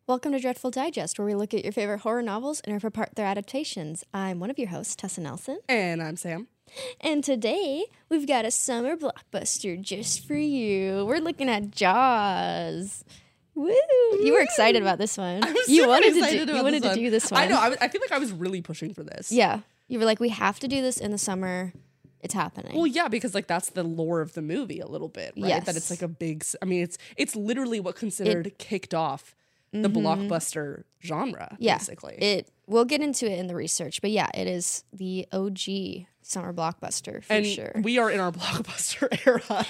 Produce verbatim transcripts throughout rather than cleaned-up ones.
Welcome to Dreadful Digest, where we look at your favorite horror novels and rip apart their adaptations. I'm one of your hosts, Tessa Nelson. And I'm Sam. And today, we've got a summer blockbuster just for you. We're looking at Jaws. Woo! You were excited about this one. I was you super wanted to excited do, about you wanted this to one. do this one. I know. I, was- I feel like I was really pushing for this. Yeah. You were like, we have to do this in the summer. It's happening. Well, yeah, because like that's the lore of the movie a little bit, right? Yes. That it's like a big. s- I mean, it's it's literally what considered It- kicked off the Mhm. blockbuster genre, Yeah. basically. It. We'll get into it in the research, but yeah, it is the O G summer blockbuster for and sure. we are in our blockbuster era.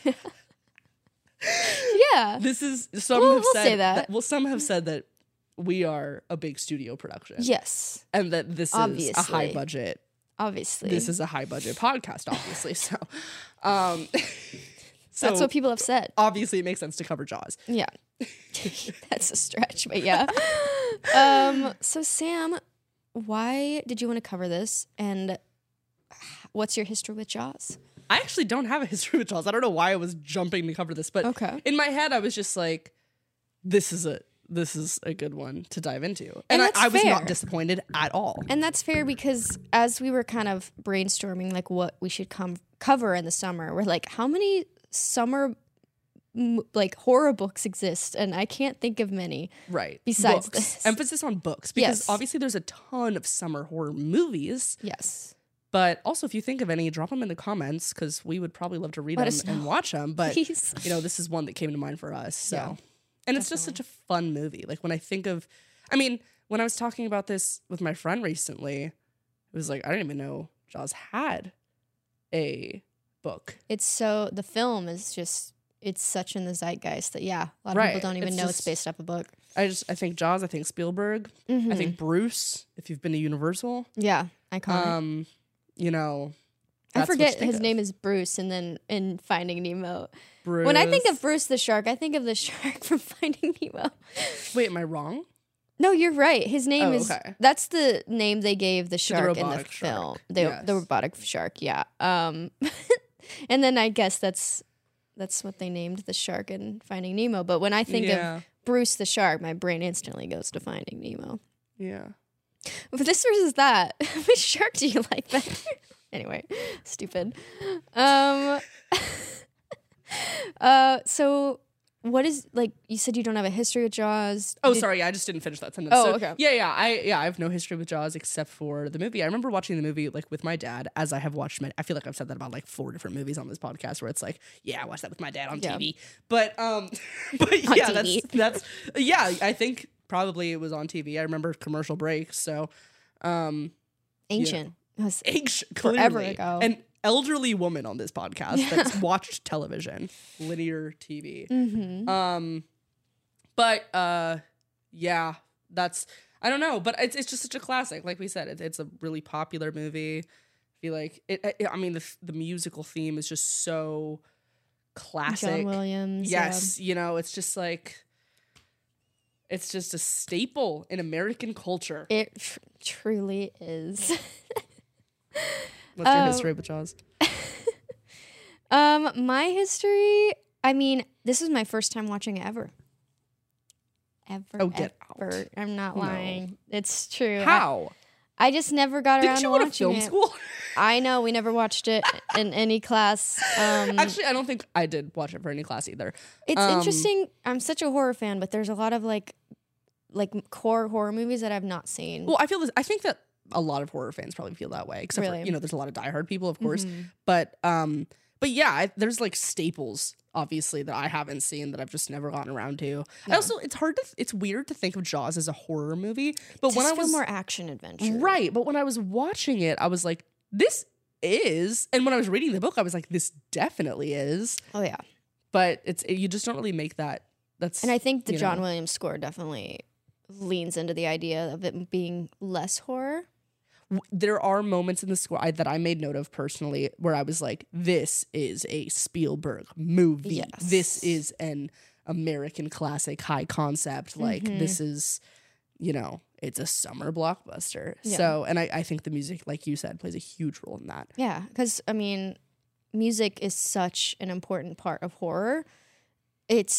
Yeah. This is some We'll- have we'll said say that. Well, some have said that we are a big studio production. Yes. And that this is a Obviously. high budget. Obviously. This is a high budget podcast, obviously. So, um, so That's what people have said. obviously it makes sense to cover Jaws. Yeah. That's a stretch, but yeah. Um, so Sam, why did you want to cover this? And what's your history with Jaws? I actually don't have a history with Jaws. I don't know why I was jumping to cover this, but Okay. in my head I was just like, this is a this is a good one to dive into. And, And I, that's I was fair. not disappointed at all. And that's fair because as we were kind of brainstorming like what we should come cover in the summer, we're like, how many summer m- like horror books exist? And I can't think of many. Right. Besides books. this. Emphasis on books. Because Yes. obviously there's a ton of summer horror movies. Yes. But also if you think of any, drop them in the comments because we would probably love to read Let them us and know. watch them. But Please. you know, this is one that came to mind for us. So, Yeah, and it's just such a fun movie. Like when I think of, I mean, when I was talking about this with my friend recently, it was like I didn't even know Jaws had a book. It's so the film is just it's such in the zeitgeist that yeah, a lot of Right. people don't even It's know it's just- based off a book. I just I think Jaws. I think Spielberg. I Mhm. think Bruce. If you've been to Universal, Yeah, iconic. um, you know, I that's what forget you think his of. name is Bruce, and then in Finding Nemo. Bruce. When I think of Bruce the shark, I think of the shark from Finding Nemo. wait, am I wrong? No, you're right. His name Oh, is okay. that's the name they gave the shark in the robotic film. shark. The Yes. the robotic shark, yeah. Um, and then I guess that's that's what they named the shark in Finding Nemo. But when I think Yeah. of Bruce the shark, my brain instantly goes to Finding Nemo. Yeah. But this versus that, which shark do you like better? Anyway, stupid. Um. uh. So, what is like? You said you don't have a history with Jaws. Oh, Did- sorry, I just didn't finish that sentence. Oh, So, okay. Yeah, yeah, I yeah, I have no history with Jaws except for the movie. I remember watching the movie like with my dad, as I have watched. My, I feel like I've said that about like four different movies on this podcast, where it's like, yeah, I watched that with my dad on Yeah. T V. But um, but On yeah, T V. that's that's yeah. I think probably it was on T V. I remember commercial breaks. So, um, Ancient. It was- ancient, Forever clearly. ago. An elderly woman on this podcast that's watched television, linear T V. Mhm. Um, but uh, yeah, that's I don't know, but it's it's just such a classic. Like we said, it, it's a really popular movie. I feel like it. it I mean, the the musical theme is just so classic. John Williams. yeah. Yes, you know, it's just like it's just a staple in American culture. It tr- truly is. What's your um, history with Jaws? um, my history. I mean, this is my first time watching it ever. Ever. Oh, get ever. out. I'm not No. lying. It's true. I- How? I, just never got around Didn't you to go to watching film it. school? I know we never watched it in any class. Um, Actually, I don't think I did watch it for any class either. it's um, interesting. I'm such a horror fan, but there's a lot of like, like core horror movies that I've not seen. Well, I feel this. I think that a lot of horror fans probably feel that way, except Really? for you know, there's a lot of diehard people, of course. Mhm. But um, but yeah, I, there's like staples, obviously, that I haven't seen that I've just never gotten around to. I Yeah. also, it's hard to, it's weird to think of Jaws as a horror movie, but Just when I feel was more action adventure, right, but when I was watching it, I was like, this is, and when I was reading the book, I was like, this definitely is. Oh yeah, But it's you just don't really make that. That's and I think the you John know. Williams score definitely leans into the idea of it being less horror. w- there are moments in the score I, that I made note of personally where I was like, this is a Spielberg movie. Yes. This is an American classic, high concept. Like, Mhm. this is, you know, it's a summer blockbuster. Yeah. So, and I, I think the music, like you said, plays a huge role in that. Yeah, because I mean, music is such an important part of horror. It's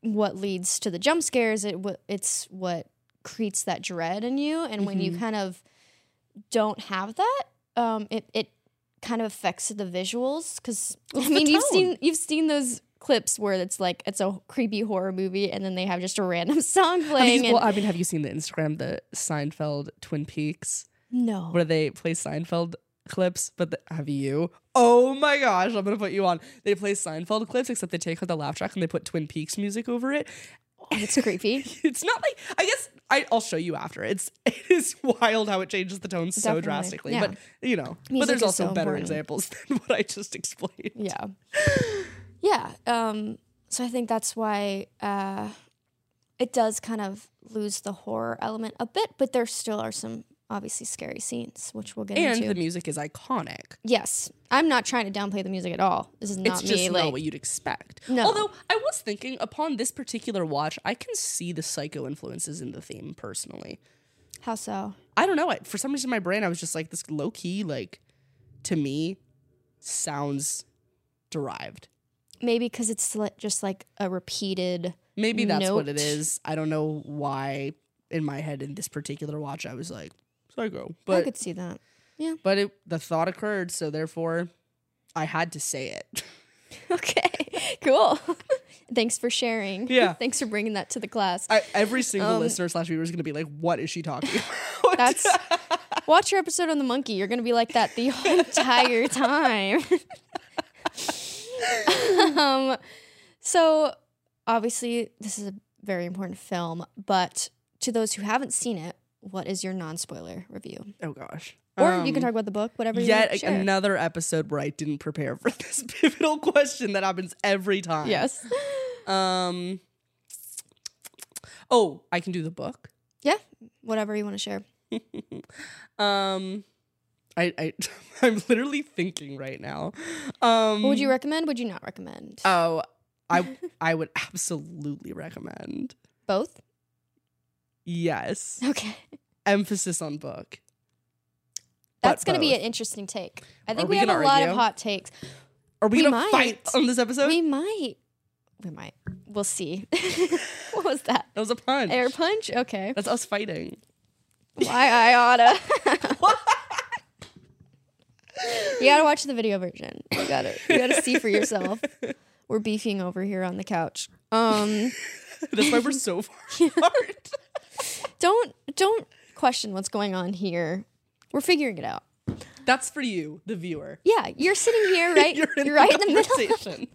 what leads to the jump scares. It wh- it's what creates that dread in you, and mm-hmm. when you kind of don't have that, um, it it kind of affects the visuals. Because I mean, you've seen you've seen those clips where it's like it's a creepy horror movie, and then they have just a random song playing. You, well, I mean, have you seen the Instagram, the Seinfeld Twin Peaks? No, where they play Seinfeld clips, but the, have you? Oh my gosh, I'm gonna put you on. They play Seinfeld clips, except they take out the laugh track and they put Twin Peaks music over it. Oh, it's creepy. It's not like, I guess I, I'll show you after. It's it is wild how it changes the tone so Definitely. drastically. Yeah. But you know, music but there's also so better important. examples than what I just explained. Yeah, yeah. Um, so I think that's why uh, it does kind of lose the horror element a bit, but there still are some obviously scary scenes, which we'll get and into. And the music is iconic. Yes. I'm not trying to downplay the music at all. This is not it's just me. not like, what you'd expect. No. Although, I was thinking, upon this particular watch, I can see the Psycho influences in the theme, personally. How so? I don't know. I, for some reason in my brain, I was just like, this low-key, like, to me, sounds derived. Maybe because it's li- just like a repeated Maybe that's note. what it is. I don't know why, in my head, in this particular watch, I was like, Psycho. But I could see that. Yeah. But it, the thought occurred, so therefore I had to say it. Okay. Cool. Thanks for sharing. Yeah. Thanks for bringing that to the class. I, every single um, listener slash viewer is going to be like, what is she talking about? That's watch your episode on the monkey. You're going to be like that the entire time. um, so obviously this is a very important film, but to those who haven't seen it, what is your non-spoiler review? Oh, gosh. Or um, you can talk about the book, whatever you Yet want to share. another episode where I didn't prepare for this pivotal question that happens every time. Yes. Um. Oh, I can do the book? Yeah, whatever you want to share. um, I, I, I'm literally thinking right now. Um, what would you recommend? Would you not recommend? Oh, I, I would absolutely recommend. Both? Yes. Okay. Emphasis on book. That's going to be an interesting take. I think Are we, we have a gonna lot argue? of hot takes. Are we, we gonna might. fight on this episode? We might. We might. We'll see. What was that? That was a punch. Air punch? Okay. That's us fighting. Why I oughta. You gotta watch the video version. You gotta you gotta see for yourself. We're beefing over here on the couch. Um That's why we're so far apart. Don't don't question what's going on here. We're figuring it out. That's for you, the viewer. Yeah, you're sitting here, right? You're, in you're right the in the middle. conversation.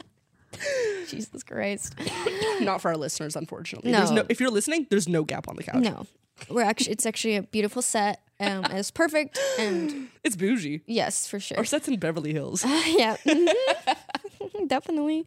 Jesus Christ. Not for our listeners, unfortunately. No. There's no. If you're listening, there's no gap on the couch. No. We're actually it's actually a beautiful set. Um it's perfect and It's bougie. yes, for sure. Our set's in Beverly Hills. Uh, yeah. Mm-hmm. Definitely.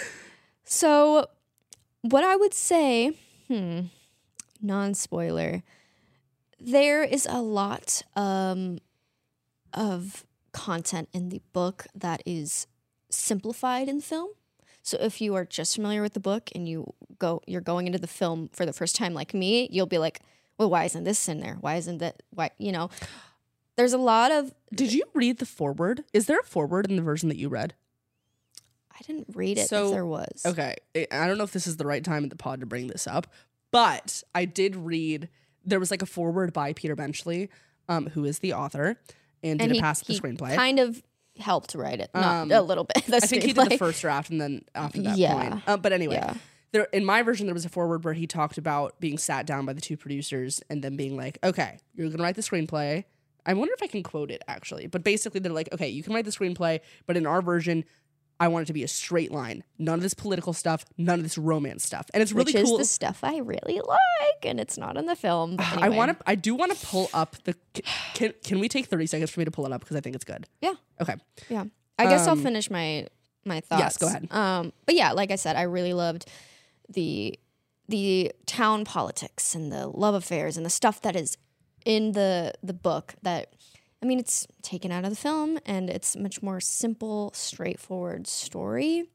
So what I would say, hmm, non-spoiler, there is a lot um, of content in the book that is simplified in film. So if you are just familiar with the book and you go, you're going into the film for the first time like me, you'll be like, well, why isn't this in there? Why isn't that? Why, you know, there's a lot of. Did you read the foreword? Is there a foreword in the version that you read? I didn't read it So, if there was. Okay. I don't know if this is the right time in the pod to bring this up, but I did read, there was like a foreword by Peter Benchley, um, who is the author, and, and did he, a pass the he screenplay. kind of helped write it. Not Um, a little bit. The I think he did the screenplay. first draft and then after that Yeah. point. Uh, but anyway, Yeah. there in my version, there was a foreword where he talked about being sat down by the two producers and then being like, okay, you're going to write the screenplay. I wonder if I can quote it actually. But basically, they're like, okay, you can write the screenplay, but in our version, I want it to be a straight line. None of this political stuff, none of this romance stuff. And it's really Which cool. is the stuff I really like, and it's not in the film. But I anyway. want to. I do want to pull up the. Can Can we take thirty seconds for me to pull it up because I think it's good. Yeah. Okay. Yeah. I guess I'll Um, finish my my thoughts. yes, go ahead. Um, but yeah, like I said, I really loved the the town politics and the love affairs and the stuff that is in the the book that I mean it's taken out of the film and it's a much more simple, straightforward story.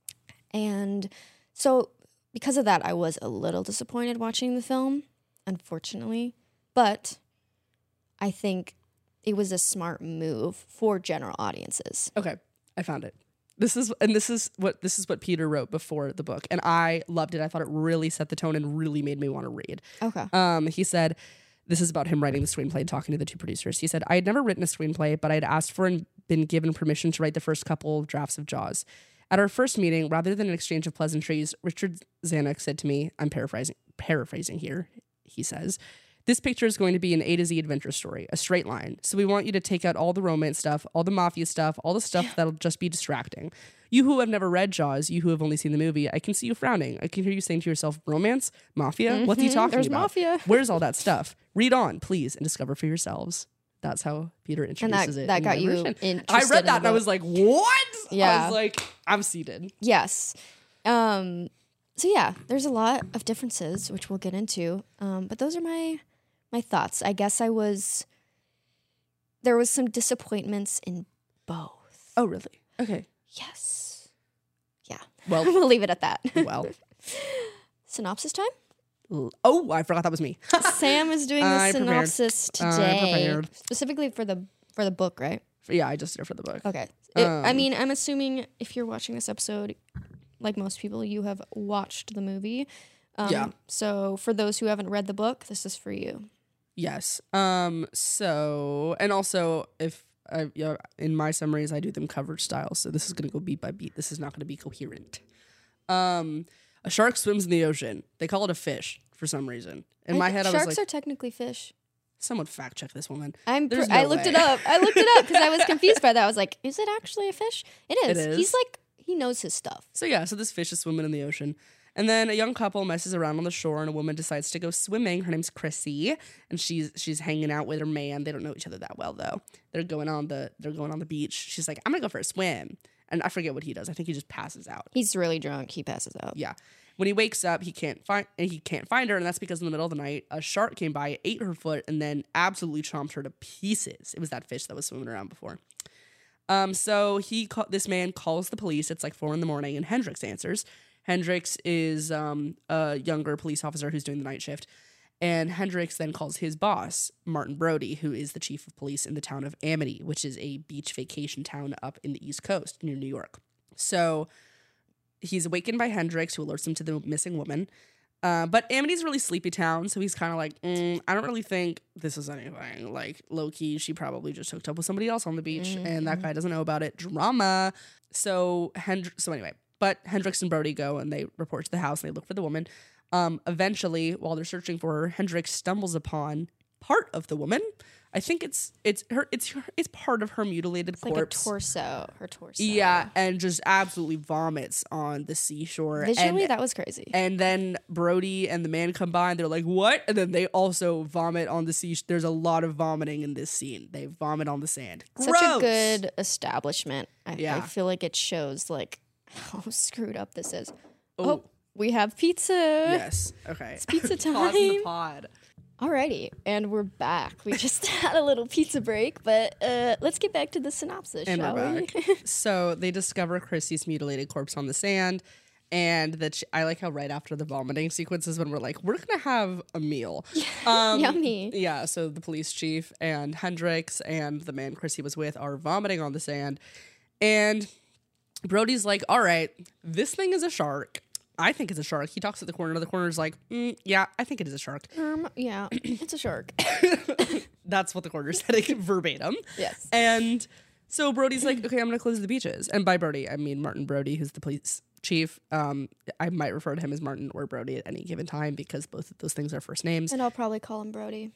And so because of that I was a little disappointed watching the film, unfortunately. But I think it was a smart move for general audiences. Okay. I found it. This is and this is what this is what Peter wrote before the book, and I loved it. I thought it really set the tone and really made me want to read. Okay. Um, he said, this is about him writing the screenplay and talking to the two producers. He said, I had never written a screenplay, but I had asked for and been given permission to write the first couple of drafts of Jaws. At our first meeting, rather than an exchange of pleasantries, Richard Zanuck said to me, I'm paraphrasing, paraphrasing here, he says, this picture is going to be an A to Z adventure story, a straight line. So we want you to take out all the romance stuff, all the mafia stuff, all the stuff that'll just be distracting. You who have never read Jaws, you who have only seen the movie, I can see you frowning. I can hear you saying to yourself, romance? Mafia? Mm-hmm. What's he talking There's about? mafia. Where's all that stuff? Read on, please, and discover for yourselves. That's how Peter introduces that, it. that in got you immersion. interested I read in that the and I book. was like, what? Yeah. I was like, I'm seated. Yes. Um, so yeah, there's a lot of differences, which we'll get into. Um, but those are my my thoughts. I guess I was there was some disappointments in both. Oh, really? Okay. Yes. Yeah. Well, we'll leave it at that. well. Synopsis time? Oh, I forgot that was me. Sam is doing the I prepared. synopsis I today, prepared. specifically for the for the book, right? Yeah, I just did it for the book. Okay. It, I Um, mean, I'm assuming if you're watching this episode, like most people, you have watched the movie. Um, Yeah. So for those who haven't read the book, this is for you. Yes. Um. So, and also, if I, you know, in my summaries, I do them coverage style. So this is going to go beat by beat. This is not going to be coherent. Um, a shark swims in the ocean. They call it a fish for some reason. In I my think head, I sharks was like, are technically fish. someone fact check this woman. I'm. Pr- There's I no looked way. it up. I looked it up because I was confused by that. I was like, "Is it actually a fish?" It is. It is. He's like, he knows his stuff. So yeah, so this fish is swimming in the ocean. And then a young couple messes around on the shore and a woman decides to go swimming. Her name's Chrissy, and she's she's hanging out with her man. They don't know each other that well though. They're going on the they're going on the beach. She's like, I'm gonna go for a swim. And I forget what he does. I think he just passes out. He's really drunk. He passes out. Yeah. When he wakes up, he can't find and he can't find her, and that's because in the middle of the night, a shark came by, ate her foot, and then absolutely chomped her to pieces. It was that fish that was swimming around before. Um, so he ca- this man calls the police. It's like four in the morning, and Hendrix answers. Hendrix is um, a younger police officer who's doing the night shift, and Hendrix then calls his boss, Martin Brody, who is the chief of police in the town of Amity, which is a beach vacation town up in the East Coast near New York. So he's awakened by Hendrix, who alerts him to the missing woman. Uh, but Amity's a really sleepy town, so he's kind of like, mm, I don't really think this is anything. Like, low-key, she probably just hooked up with somebody else on the beach, Mm-hmm. and that guy doesn't know about it. Drama. So, Hendr- so anyway, but Hendrix and Brody go, and they report to the house, and they look for the woman. Um, eventually, while they're searching for her, Hendrix stumbles upon part of the woman. I think it's it's her it's her, it's part of her mutilated It's like a corpse. torso. Her torso. Yeah, and just absolutely vomits on the seashore. Visually, and, that was crazy. and then Brody and the man come by and they're like, what? And then they also vomit on the sea. There's a lot of vomiting in this scene. They vomit on the sand. Such Gross. a good establishment. I, Yeah. I feel like it shows like how screwed up this is. Oh. Oh, we have pizza. Yes. Okay. It's pizza Pause in the time. pod. Alrighty, and we're back. We just had a little pizza break, but uh, let's get back to the synopsis, And shall we're we? back. So they discover Chrissy's mutilated corpse on the sand. And that sh- I like how right after the vomiting sequences when we're like, we're gonna have a meal. Um, Yummy. Yeah, so the police chief and Hendrix and the man Chrissy was with are vomiting on the sand. And Brody's like, all right, this thing is a shark. I think it's a shark. He talks at the corner. The corner's like, mm, yeah, I think it is a shark. Um, yeah, it's a shark. That's what the corner said verbatim. Yes. And so Brody's like, okay, I'm going to close the beaches. And by Brody, I mean Martin Brody, who's the police chief. Um, I might refer to him as Martin or Brody at any given time because both of those things are first names. And I'll probably call him Brody.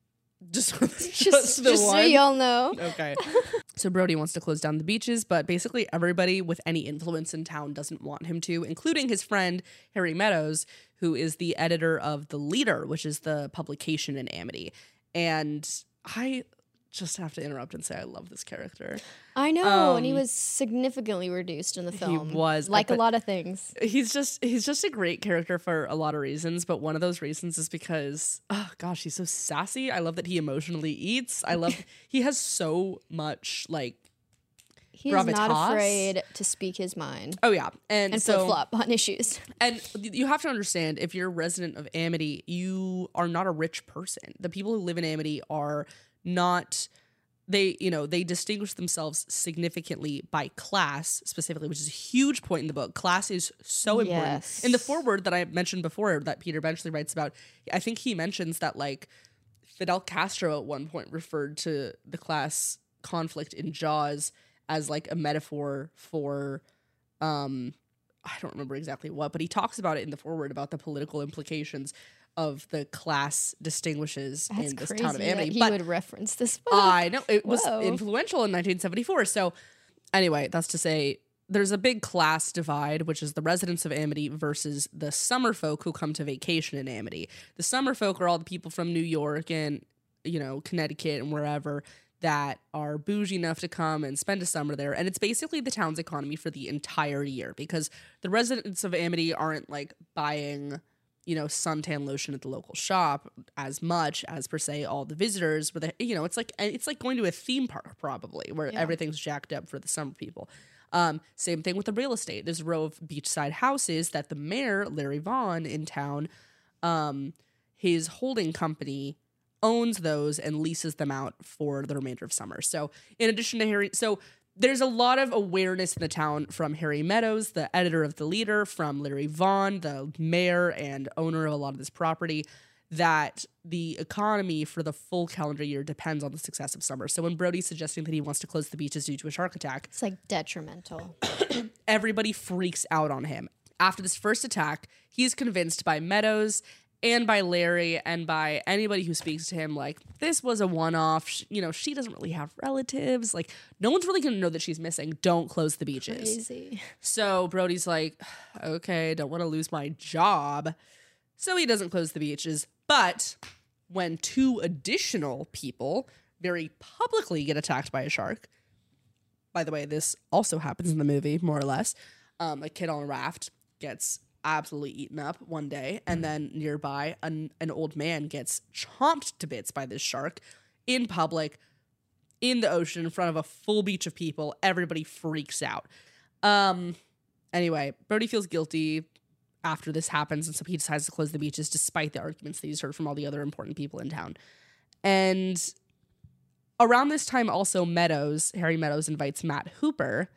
Just, Just, just the just so one. y'all know. Okay. So Brody wants to close down the beaches, but basically everybody with any influence in town doesn't want him to, including his friend Harry Meadows, who is the editor of The Leader, which is the publication in Amity. And I just have to interrupt and say I love this character. I know, and he Um, was significantly reduced in the film. was, like a but- lot of things. He's just he's just a great character for a lot of reasons, but one of those reasons is because oh gosh, he's so sassy. I love that he emotionally eats. I love he has so much like He is not gravitas. afraid to speak his mind oh yeah, and, and so flip flop on issues. and you have to understand if you're a resident of Amity, you are not a rich person. The people who live in Amity are not they, you know, they distinguish themselves significantly by class specifically, which is a huge point in the book. Class is so important. Yes. In the foreword that I mentioned before that Peter Benchley writes about, I think he mentions that like Fidel Castro at one point referred to the class conflict in Jaws as like a metaphor for, um, I don't remember exactly what, but he talks about it in the foreword about the political implications of the class distinguishes That's in this crazy town of Amity. that he But would reference this book. I know it was Whoa. influential in nineteen seventy-four. So anyway, that's to say there's a big class divide, which is the residents of Amity versus the summer folk who come to vacation in Amity. The summer folk are all the people from New York and, you know, Connecticut and wherever that are bougie enough to come and spend a summer there. And it's basically the town's economy for the entire year because the residents of Amity aren't like buying, you know, suntan lotion at the local shop as much as per se all the visitors. Where they, you know, it's like it's like going to a theme park probably where Yeah. everything's jacked up for the summer people. Um, same thing with the real estate. There's a row of beachside houses that the mayor, Larry Vaughn, in town, um, his holding company owns those and leases them out for the remainder of summer. So in addition to Harry, so there's a lot of awareness in the town from Harry Meadows, the editor of The Leader, from Larry Vaughn, the mayor and owner of a lot of this property, that the economy for the full calendar year depends on the success of summer. So when Brody's suggesting that he wants to close the beaches due to a shark attack, It's like detrimental. everybody freaks out on him. After this first attack, he's convinced by Meadows and by Larry and by anybody who speaks to him, like, this was a one-off. Sh- you know, she doesn't really have relatives. Like, no one's really going to know that she's missing. Don't close the beaches. Crazy. So Brody's like, okay, don't want to lose my job. So he doesn't close the beaches. But when two additional people very publicly get attacked by a shark, by the way, this also happens in the movie, more or less. Um, a kid on a raft gets absolutely eaten up one day, and then nearby an, an old man gets chomped to bits by this shark in public, in the ocean, in front of a full beach of people. Everybody freaks out. Um, anyway, Brody feels guilty after this happens, and so he decides to close the beaches despite the arguments that he's heard from all the other important people in town. And around this time also, Meadows, Harry Meadows, invites Matt Hooper,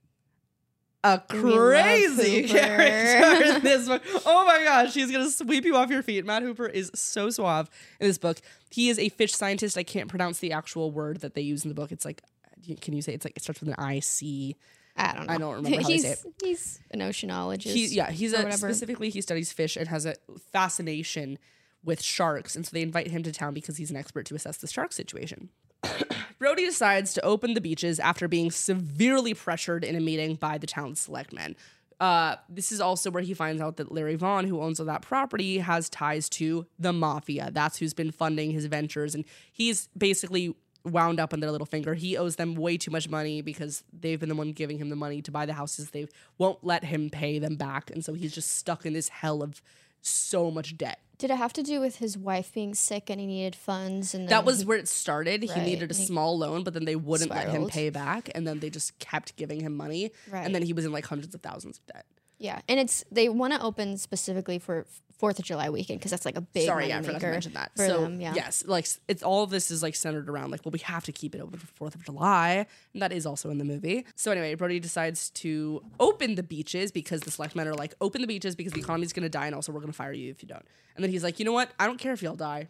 a We love crazy Hooper. character in this book. Oh my gosh, he's gonna sweep you off your feet. Matt Hooper is so suave in this book. He is a fish scientist. I can't pronounce the actual word that they use in the book. It's like, can you say it's like it starts with an I C? I don't know. I don't remember how they he's, say it. He's an oceanologist. He, yeah, he's or a whatever. specifically he studies fish and has a fascination with sharks, and so they invite him to town because he's an expert to assess the shark situation. Brody decides to open the beaches after being severely pressured in a meeting by the town's selectmen. Uh, this is also where he finds out that Larry Vaughn, who owns all that property, has ties to the mafia. That's who's been funding his ventures, and he's basically wound up on their little finger. He owes them way too much money because they've been the one giving him the money to buy the houses. They won't let him pay them back, and so he's just stuck in this hell of so much debt. Did it have to do with his wife being sick and he needed funds? And then That was he- where it started. He Right. needed a He small loan, but then they wouldn't let him spiraled. pay back, and then they just kept giving him money, Right. and then he was in like hundreds of thousands of debt. yeah, and it's they want to open specifically for Fourth of July weekend because that's like a big Sorry, yeah, I money forgot to maker mention that. for so them. Yeah, yes, like it's all of this is like centered around like, well, we have to keep it open for Fourth of July, and that is also in the movie. So anyway, Brody decides to open the beaches because the selectmen are like, open the beaches because the economy's gonna die, and also we're gonna fire you if you don't. And then he's like, you know what? I don't care if y'all die.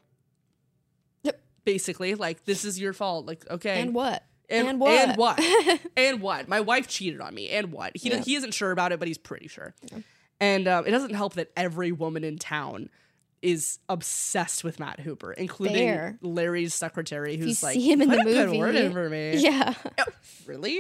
Yep. Basically, like this is your fault. Like okay, and what? And, And what? And what? and what? My wife cheated on me. And what? He Yeah. he isn't sure about it, but he's pretty sure. And um, it doesn't help that every woman in town is obsessed with Matt Hooper, including Fair. Larry's secretary, who's you like, see him in "Put the a good movie." word in for me." Yeah, Really?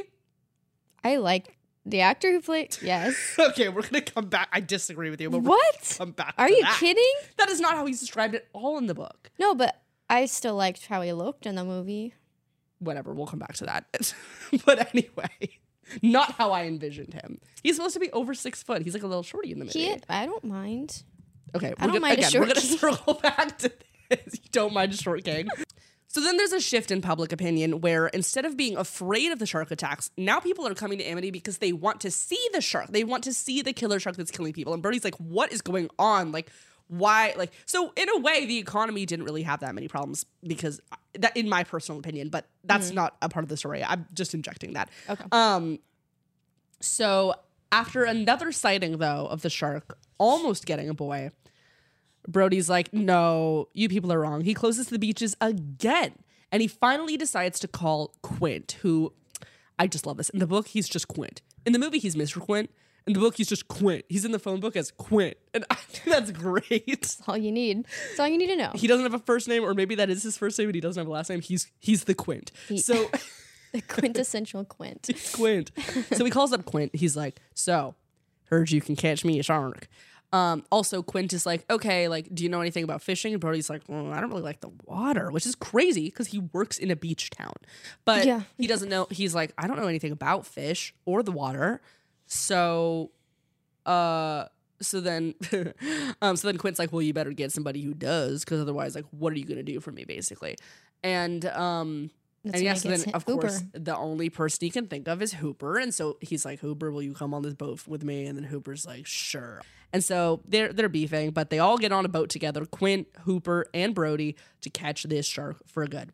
I like the actor who played. Yes. Okay, we're gonna come back. I disagree with you, but we're What? gonna come back. Are to you that. kidding? That is not how he's described at all in the book. No, but I still liked how he looked in the movie. Whatever, we'll come back to that. But anyway, not how I envisioned him. He's supposed to be over six foot. He's like a little shorty in the movie. He, I don't mind. Okay, I we're don't gonna, mind a again, short we're gonna king. circle back to this. You don't mind a short king. So then there's a shift in public opinion where instead of being afraid of the shark attacks, now people are coming to Amity because they want to see the shark. They want to see the killer shark that's killing people. And Birdie's like, what is going on? Like, why, like, so in a way, the economy didn't really have that many problems because that, in my personal opinion, but that's mm-hmm. not a part of the story. I'm just injecting that. Okay. Um, so after another sighting, though, of the shark almost getting a boy, Brody's like, no, you people are wrong. He closes the beaches again. And he finally decides to call Quint, who, I just love this. In the book, he's just Quint. In the movie, he's Mister Quint. In the book, he's just Quint. He's in the phone book as Quint. And I think that's great. That's all you need. That's all you need to know. He doesn't have a first name, or maybe that is his first name, but he doesn't have a last name. He's he's the Quint. He, so the quintessential Quint. He's Quint. So he calls up Quint. He's like, so, heard you can catch me a shark. Um, also, Quint is like, okay, like, do you know anything about fishing? And Brody's like, well, I don't really like the water, which is crazy because he works in a beach town. But yeah. he doesn't know. He's like, I don't know anything about fish or the water. So, uh, so then, um, so then Quint's like, well, you better get somebody who does, because otherwise, like, what are you gonna do for me, basically? And um. That's and yes, yeah, so then of Hooper. course the only person he can think of is Hooper, and so he's like, Hooper, will you come on this boat with me? And then Hooper's like, sure. And so they're they're beefing, but they all get on a boat together, Quint, Hooper, and Brody, to catch this shark for good.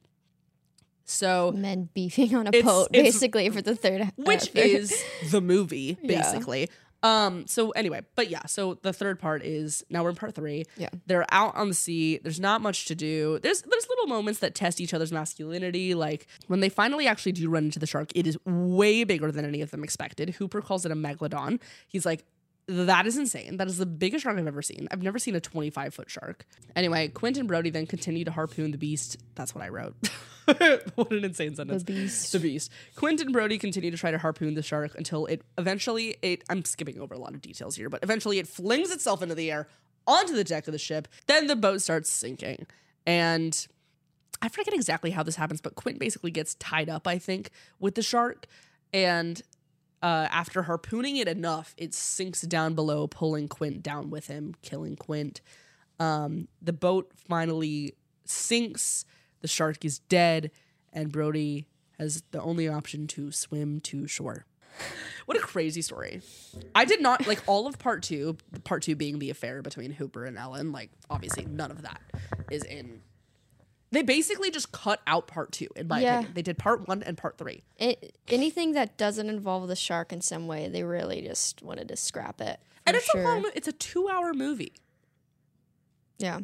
So men beefing on a it's, boat, it's, basically, for the third, which uh, is the movie, basically. Yeah. Um. So anyway, but yeah. So the third part is now we're in part three. Yeah. They're out on the sea. There's not much to do. There's there's little moments that test each other's masculinity. Like when they finally actually do run into the shark, it is way bigger than any of them expected. Hooper calls it a megalodon. He's like, that is insane. That is the biggest shark I've ever seen. I've never seen a twenty-five foot shark. Anyway, Quint and Brody then continue to harpoon the beast. That's what I wrote. What an insane sentence. The beast. The beast. Quint and Brody continue to try to harpoon the shark until it eventually, it, I'm skipping over a lot of details here, but eventually it flings itself into the air onto the deck of the ship. Then the boat starts sinking. And I forget exactly how this happens, but Quint basically gets tied up, I think, with the shark. And uh, after harpooning it enough, it sinks down below, pulling Quint down with him, killing Quint. Um, the boat finally sinks. The shark is dead, and Brody has the only option to swim to shore. What a crazy story. I did not, like, all of part two, part two being the affair between Hooper and Ellen, like, obviously none of that is in. They basically just cut out part two, in my yeah. opinion. They did part one and part three. It, anything that doesn't involve the shark in some way, they really just wanted to scrap it. And it's sure. a long, it's a two hour movie. Yeah.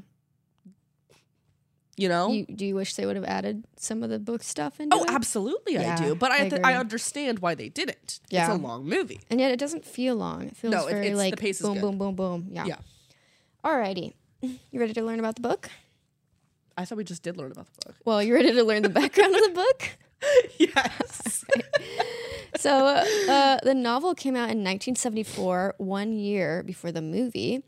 You know? You, do you wish they would have added some of the book stuff into oh, it? Oh, absolutely yeah, I do. But I I, th- I understand why they didn't. Yeah. It's a long movie. And yet it doesn't feel long. It feels no, it, very it's, like the pace boom, is boom, boom, boom. Yeah. Yeah. Alrighty. You ready to learn about the book? I thought we just did learn about the book. Well, you ready to learn the background of the book? Yes. So uh, the novel came out in nineteen seventy-four, one year before the movie.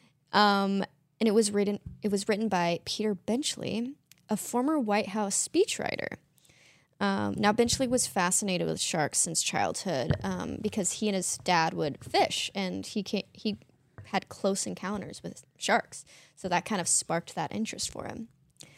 Um, and it was written it was written by Peter Benchley, a former White House speechwriter. Um, now, Benchley was fascinated with sharks since childhood um, because he and his dad would fish, and he came, he had close encounters with sharks. So that kind of sparked that interest for him.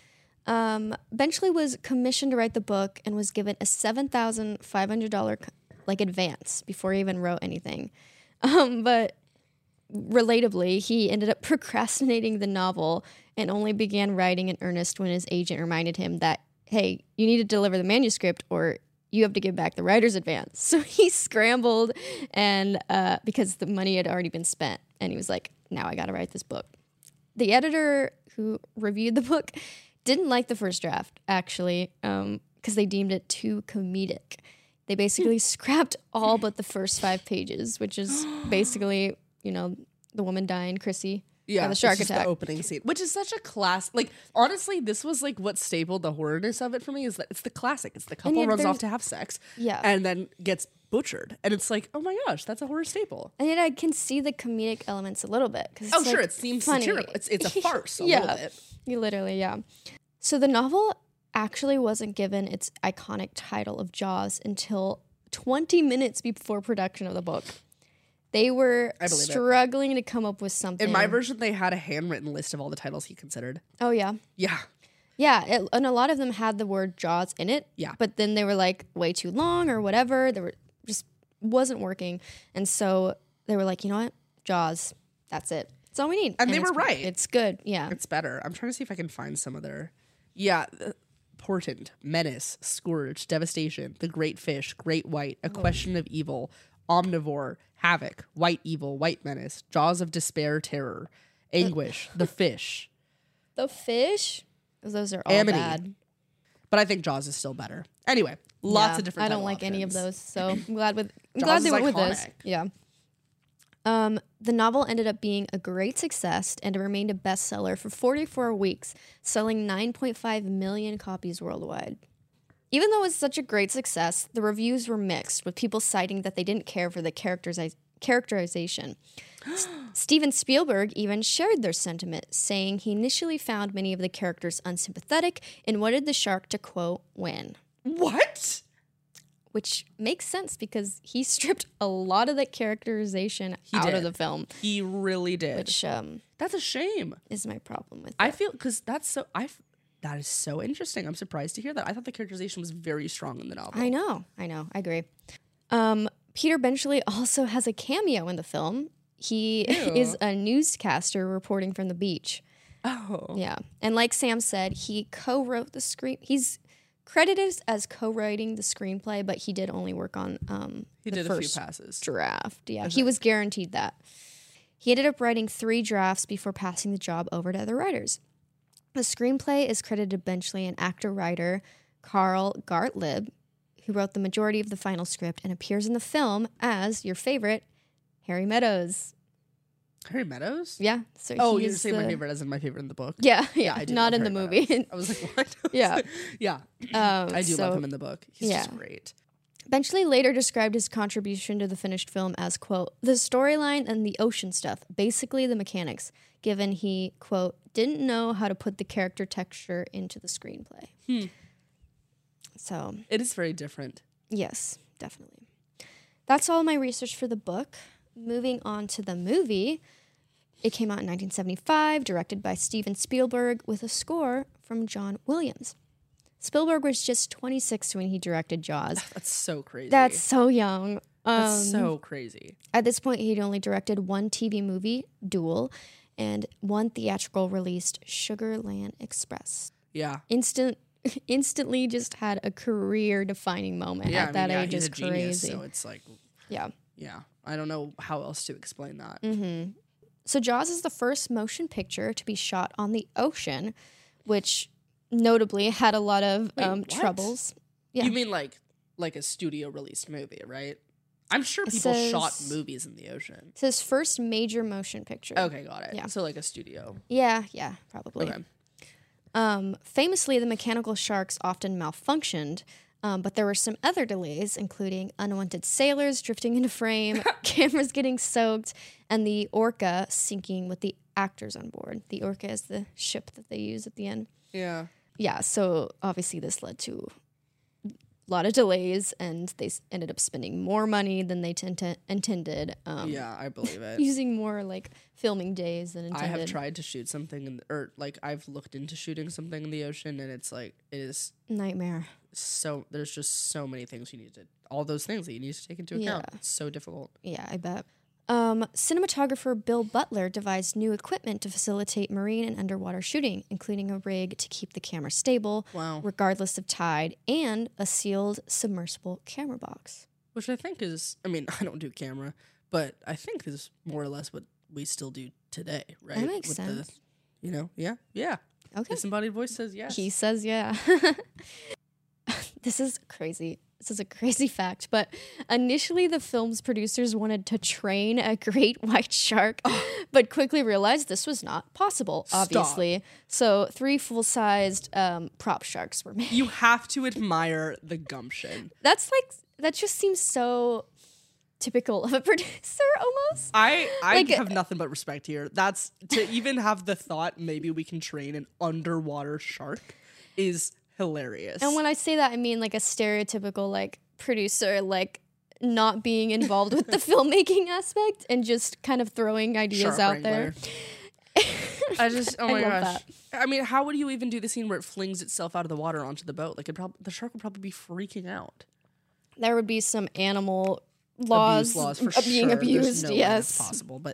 Um, Benchley was commissioned to write the book and was given a seven thousand five hundred dollars like advance before he even wrote anything. Um, but relatably, he ended up procrastinating the novel and only began writing in earnest when his agent reminded him that, hey, you need to deliver the manuscript or you have to give back the writer's advance. So he scrambled and uh, because the money had already been spent, and he was like, now I got to write this book. The editor who reviewed the book didn't like the first draft, actually, um, because they deemed it too comedic. They basically scrapped all but the first five pages, which is basically, you know, the woman dying, Chrissy. Yeah, the shark it's just attack. the opening scene, which is such a class. Like, honestly, this was like what stapled the horrorness of it for me. Is that it's the classic. It's the couple runs off to have sex, yeah, and then gets butchered, and it's like, oh my gosh, that's a horror staple. And yet I can see the comedic elements a little bit because oh like sure, it seems funny. satirical. It's it's a farce a yeah, little bit. You literally, yeah. So the novel actually wasn't given its iconic title of Jaws until twenty minutes before production of the book. They were struggling it. to come up with something. In my version, they had a handwritten list of all the titles he considered. Oh, yeah. Yeah. Yeah, it, and a lot of them had the word Jaws in it. Yeah. But then they were like way too long or whatever. They were just wasn't working. And so they were like, you know what? Jaws. That's it. That's all we need. And they it's- were right. It's good. Yeah. It's better. I'm trying to see if I can find some other. Yeah. uh, Portent, Menace, Scourge, Devastation, The Great Fish, Great White, A Question of Evil, Omnivore, Havoc, White Evil, White Menace, Jaws of Despair, Terror, Anguish, The Fish. The Fish? Those are all Amity. bad. But I think Jaws is still better. Anyway, lots Yeah, of different I don't title like any of options. those, so I'm glad with I'm Jaws glad they is went with this. iconic. Yeah. Um, the novel ended up being a great success and it remained a bestseller for forty-four weeks, selling nine point five million copies worldwide. Even though it was such a great success, the reviews were mixed, with people citing that they didn't care for the characteriz- characterization. S- Steven Spielberg even shared their sentiment, saying he initially found many of the characters unsympathetic and wanted the shark to, quote, win. What? Which makes sense because he stripped a lot of the characterization He out did. of the film, He really did. which um, That's a shame. is my problem with I it. feel because that's so. I f- that is so interesting. I'm surprised to hear that. I thought the characterization was very strong in the novel. I know, I know, I agree. Um, Peter Benchley also has a cameo in the film. He Ew. is a newscaster reporting from the beach. Oh, Yeah, and like Sam said, he co-wrote the screen. He's credited as co-writing the screenplay, but he did only work on um, he the did a first few passes. draft. Yeah, he was guaranteed that. He ended up writing three drafts before passing the job over to other writers. The screenplay is credited to Benchley and actor-writer Carl Gartlib, who wrote the majority of the final script and appears in the film as your favorite, Harry Meadows. Harry Meadows. Yeah. So Oh, he you're is saying my the- favorite as in my favorite in the book. Yeah, yeah, I do not love in the Harry movie. Meadows. I was like, what? Yeah. yeah. Um, I do so love him in the book. He's yeah. just great. Benchley later described his contribution to the finished film as, quote, the storyline and the ocean stuff, basically the mechanics, given he, quote, didn't know how to put the character texture into the screenplay. Hmm. So, It is very different. yes, definitely. That's all my research for the book. Moving on to the movie. It came out in nineteen seventy-five, directed by Steven Spielberg, with a score from John Williams. Spielberg was just twenty-six when he directed Jaws. That's so crazy. That's so young. Um, That's so crazy. At this point, he'd only directed one T V movie, Duel, and one theatrical released, Sugarland Express. Yeah. Instant, instantly just had a career-defining moment Yeah. at I that mean, yeah, age. he's Is a genius, crazy. so it's like, Yeah. yeah. I don't know how else to explain that. Mm-hmm. So Jaws is the first motion picture to be shot on the ocean, which notably had a lot of Wait, um, what? troubles. Yeah. You mean like like a studio released movie, right? I'm sure It people says- shot movies in the ocean. It's his first major motion picture. Okay, got it. Yeah. So like a studio. Yeah, yeah, probably. Okay. Um, famously, the mechanical sharks often malfunctioned, um, but there were some other delays, including unwanted sailors drifting into frame, cameras getting soaked, and the Orca sinking with the actors on board. The Orca is the ship that they use at the end. Yeah. Yeah, so obviously this led to a lot of delays, and they s- ended up spending more money than they t- intended. Um, Yeah, I believe it. Using more like filming days than I intended. have tried to shoot something in, or like I've looked into shooting something in the ocean, and it's like it is Nightmare. so. There's just so many things you need to, all those things that you need to take into account. Yeah. It's so difficult. Yeah, I bet. Um, cinematographer Bill Butler devised new equipment to facilitate marine and underwater shooting, including a rig to keep the camera stable, Wow. regardless of tide, and a sealed submersible camera box. Which I think is, I mean, I don't do camera, but I think is more or less what we still do today, right? makes With sense. The, you know, yeah, yeah. Okay. Disembodied voice says yes. He says, yeah. This is crazy. This is a crazy fact, but initially the film's producers wanted to train a great white shark, but quickly realized this was not possible, Stop. obviously. So three full-sized um, prop sharks were made. You have to admire the gumption. That's like, that just seems so typical of a producer almost. I I Like, have nothing but respect here. That's to even have the thought maybe we can train an underwater shark is hilarious. And when I say that, I mean like a stereotypical like producer, like not being involved with the filmmaking aspect and just kind of throwing ideas Shark out there. wrangler. I just oh I my love gosh. I mean, how would you even do the scene where it flings itself out of the water onto the boat? Like it prob- the shark would probably be freaking out. There would be some animal laws, Abuse laws for uh, being sure. abused. There's no way yes. that's possible. But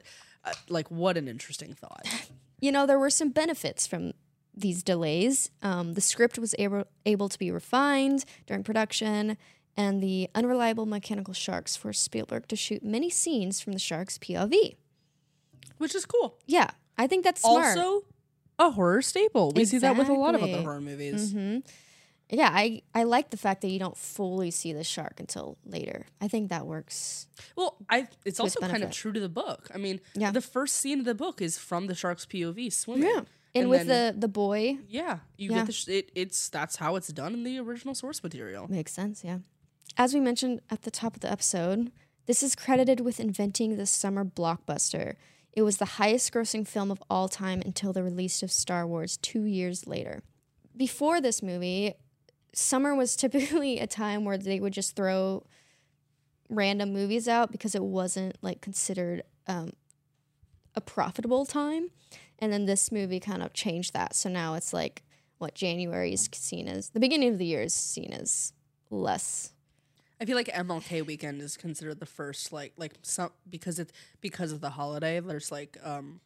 uh, like, what an interesting thought. You know, there were some benefits from these delays. Um, the script was able, able to be refined during production, and the unreliable mechanical sharks forced Spielberg to shoot many scenes from the shark's P O V. Which is cool. Yeah, I think that's smart. Also, a horror staple. We see that with a lot of other Exactly. horror movies. hmm Yeah, I, I like the fact that you don't fully see the shark until later. I think that works. Well, I it's To its also kind of benefit. true to the book. I mean, Yeah. the first scene of the book is from the shark's P O V swimming. Yeah. And, And with then- the, the boy, Yeah, you Yeah. get the sh- it. It's that's how it's done in the original source material. makes sense, yeah. As we mentioned at the top of the episode, this is credited with inventing the summer blockbuster. It was the highest grossing film of all time until the release of Star Wars two years later. Before this movie, summer was typically a time where they would just throw random movies out because it wasn't like considered um, a profitable time. And then this movie kind of changed that. So now it's like what January is seen as, the beginning of the year is seen as less. I feel like M L K weekend is considered the first like like some because it's because of the holiday. There's like um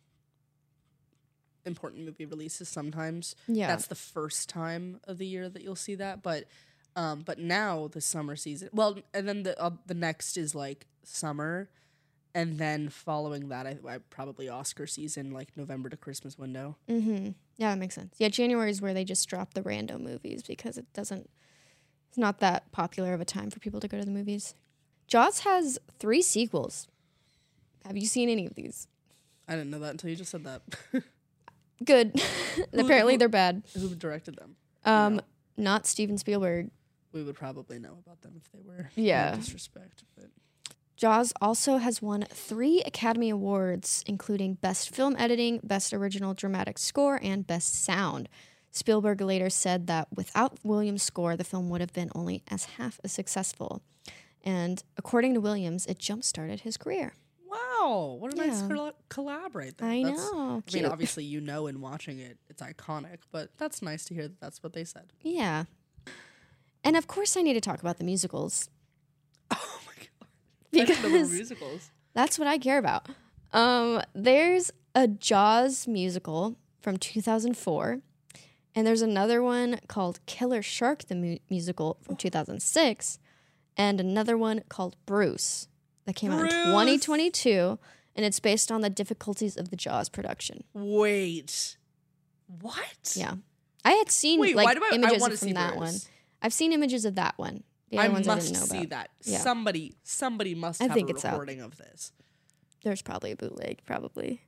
important movie releases sometimes. Yeah. That's the first time of the year that you'll see that. But um but now the summer season. Well, and then the uh, the next is like summer, and then following that, I, I probably Oscar season, like November to Christmas window. Mm-hmm. Yeah, that makes sense. Yeah, January is where they just drop the random movies because it doesn't, it's not that popular of a time for people to go to the movies. Jaws has three sequels. Have you seen any of these? I didn't know that until you just said that. Good. Apparently who- they're bad. Who directed them? Um, know. Not Steven Spielberg. We would probably know about them if they were. Yeah. No disrespect, but. Jaws also has won three Academy Awards, including Best Film Editing, Best Original Dramatic Score, and Best Sound. Spielberg later said that without Williams' score, the film would have been only as half as successful. And according to Williams, it jump-started his career. Wow, what a nice Yeah. coll- collab right there. I That's- know. I mean, Cute. obviously, you know, in watching it, it's iconic, but that's nice to hear that that's what they said. Yeah. And of course, I need to talk about the musicals Oh my god. I didn't know there were because musicals. that's what I care about. Um, there's a Jaws musical from two thousand four, and there's another one called Killer Shark the mu- musical from two thousand six, and another one called Bruce that came out in Bruce! twenty twenty-two, and it's based on the difficulties of the Jaws production. Wait. What? Yeah. I had seen Wait, like why do I- I images wanna from see that Bruce. one. I've seen images of that one. The other I ones I must didn't know see about. that. Yeah. Somebody, somebody must I have think a it's out. recording of this. There's probably a bootleg, probably.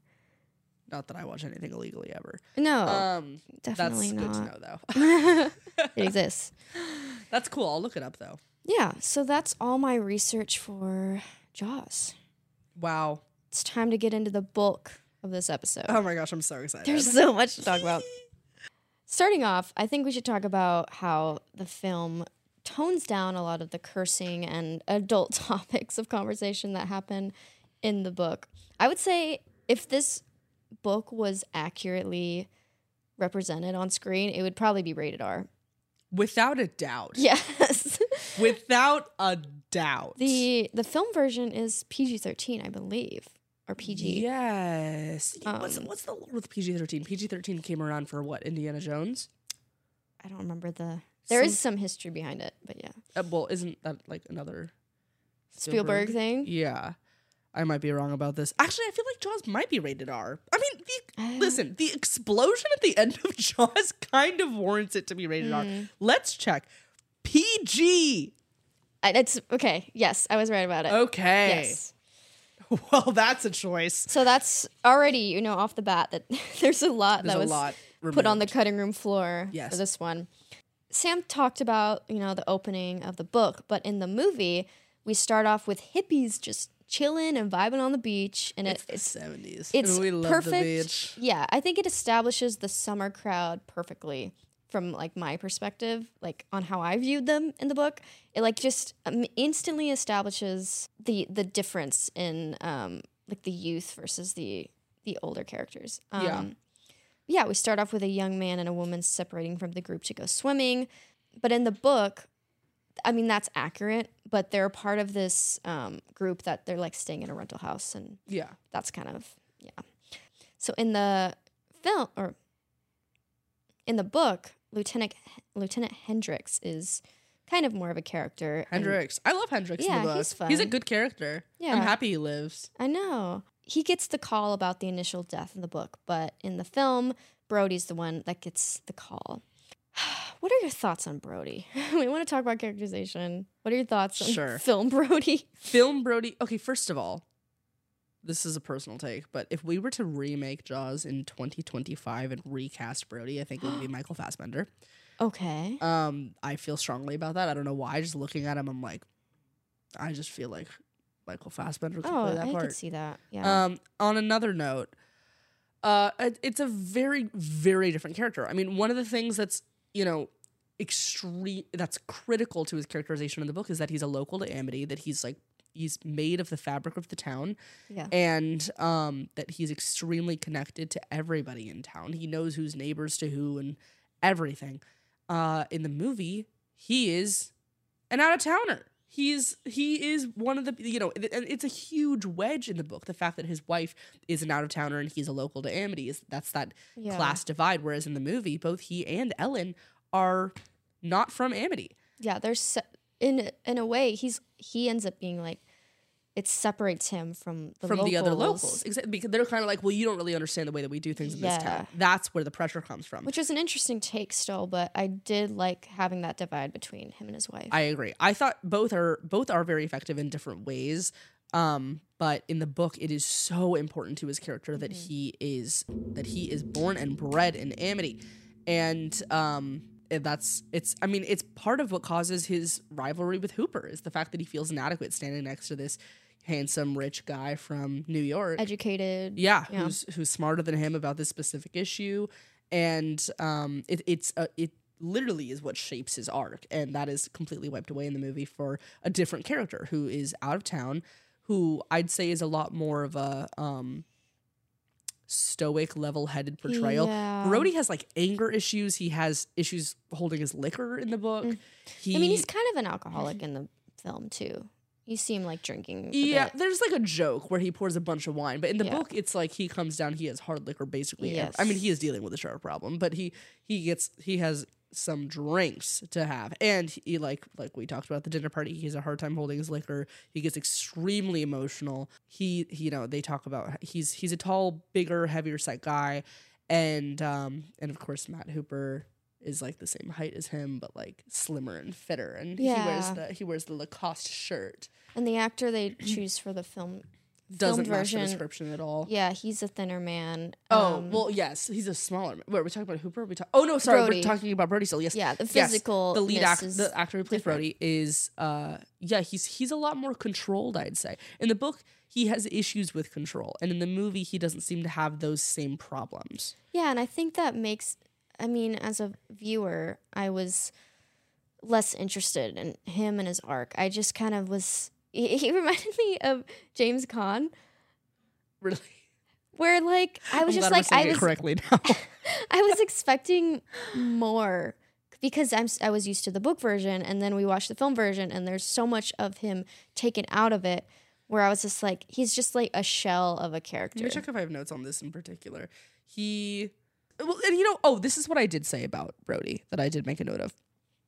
Not that I watch anything illegally ever. No, um, definitely that's not. good to know, though. It exists. That's cool. I'll look it up, though. Yeah, so that's all my research for Jaws. Wow. It's time to get into the bulk of this episode. Oh my gosh, I'm so excited. There's so much to talk about. Starting off, I think we should talk about how the film tones down a lot of the cursing and adult topics of conversation that happen in the book. I would say if this book was accurately represented on screen, it would probably be rated R. Without a doubt. Yes. Without a doubt. The the film version is P G thirteen, I believe, or P G. Yes. what's, Um, what's the lore with P G thirteen? P G thirteen came around for what? Indiana Jones? I don't remember the. There is some history behind it, but yeah, Uh, well, isn't that like another Spielberg, thing. Yeah. I might be wrong about this. Actually, I feel like Jaws might be rated R. I mean, the, Uh, listen, the explosion at the end of Jaws kind of warrants it to be rated R. Mm. Let's check. P G. I, it's okay. Yes, I was right about it. Okay. Yes. Well, that's a choice. So that's already, you know, off the bat that there's a lot There's that a was lot put on the removed. cutting room floor Yes. for this one. Sam talked about, you know, the opening of the book, but in the movie, we start off with hippies just chilling and vibing on the beach, and It's it, the it's seventies. it's and we love perfect. the beach. Yeah, I think it establishes the summer crowd perfectly from like my perspective, like on how I viewed them in the book. It like just um, instantly establishes the the difference in um like the youth versus the the older characters. Um, Yeah. Yeah, we start off with a young man and a woman separating from the group to go swimming, but in the book, I mean that's accurate, but they're a part of this um, group that they're like staying in a rental house, and Yeah. that's kind of So in the film, or in the book, Lieutenant Lieutenant Hendricks is kind of more of a character. and- Hendricks. I love Hendricks in Yeah, the book. he's He's a fun. good character. Yeah. I'm happy he lives. I know. He gets the call about the initial death in the book, but in the film, Brody's the one that gets the call. What are your thoughts on Brody? We want to talk about characterization. What are your thoughts on Sure. film Brody? Film Brody. Okay, first of all, this is a personal take, but if we were to remake Jaws in twenty twenty-five and recast Brody, I think it would be Michael Fassbender. Okay. Um, I feel strongly about that. I don't know why. Just looking at him, I'm like, I just feel like Michael Fassbender could Oh, play that I part. could see that. Yeah. Um, on another note, uh, it- it's a very, very different character. I mean, one of the things that's, you know, extreme, that's critical to his characterization in the book is that he's a local to Amity, that he's like, he's made of the fabric of the town, yeah. and um, that he's extremely connected to everybody in town. He knows who's neighbors to who and everything. Uh, in the movie, he is an out-of-towner. He's he is one of the, you know, and it's a huge wedge in the book. The fact that his wife is an out-of-towner and he's a local to Amity, is that's that Yeah. class divide. Whereas in the movie, both he and Ellen are not from Amity. Yeah, there's se- in in a way he's he ends up being like it separates him from the from locals. the other locals. Exactly, because they're kind of like, well, you don't really understand the way that we do things in this Yeah. town. That's where the pressure comes from. Which was an interesting take still, but I did like having that divide between him and his wife. I agree. I thought both are both are very effective in different ways. Um, but in the book, it is so important to his character that Mm-hmm. he is that he is born and bred in Amity, and um, and that's it's. I mean, it's part of what causes his rivalry with Hooper is the fact that he feels inadequate standing next to this handsome, rich guy from New York. Educated. Yeah, Yeah. who's who's smarter than him about this specific issue, and um, it, it's uh, it literally is what shapes his arc, and that is completely wiped away in the movie for a different character who is out of town, who I'd say is a lot more of a um, stoic, level-headed portrayal. Yeah. Brody has like anger issues. He has issues holding his liquor in the book. He, Mm. I mean, he's kind of an alcoholic in the film too. You see him like drinking. a Yeah, bit. there's like a joke where he pours a bunch of wine, but in the Yeah. book, it's like he comes down. He has hard liquor basically. Yes. I mean, he is dealing with a sharp problem, but he he gets he has some drinks to have, and he like like we talked about at the dinner party. He has a hard time holding his liquor. He gets extremely emotional. He, he you know they talk about he's he's a tall, bigger, heavier set guy, and um and of course Matt Hooper is like the same height as him, but like slimmer and fitter, and he wears Yeah. the he wears the Lacoste shirt. And the actor they choose for the film Doesn't filmed match the version. description at all. Yeah, he's a thinner man. Oh, Um, well, yes, he's a smaller. Wait, are we talking about Hooper? Are we talk- oh no, sorry, Brody. we're talking about Brody still. Yes, yeah, the Yes, physical. the lead actor, is the actor who plays different. Brody is, uh, yeah, he's he's a lot more controlled. I'd say in the book he has issues with control, and in the movie he doesn't seem to have those same problems. Yeah, and I think that makes. I mean, as a viewer, I was less interested in him and his arc. I just kind of was. He, he reminded me of James Caan, Really, where like I was I'm just glad we're like saying I it was correctly now. I was expecting more because I'm s- I was used to the book version, and then we watched the film version, and there's so much of him taken out of it, where I was just like, he's just like a shell of a character. Let me check if I have notes on this in particular. He, well, and you know, oh, this is what I did say about Brody that I did make a note of.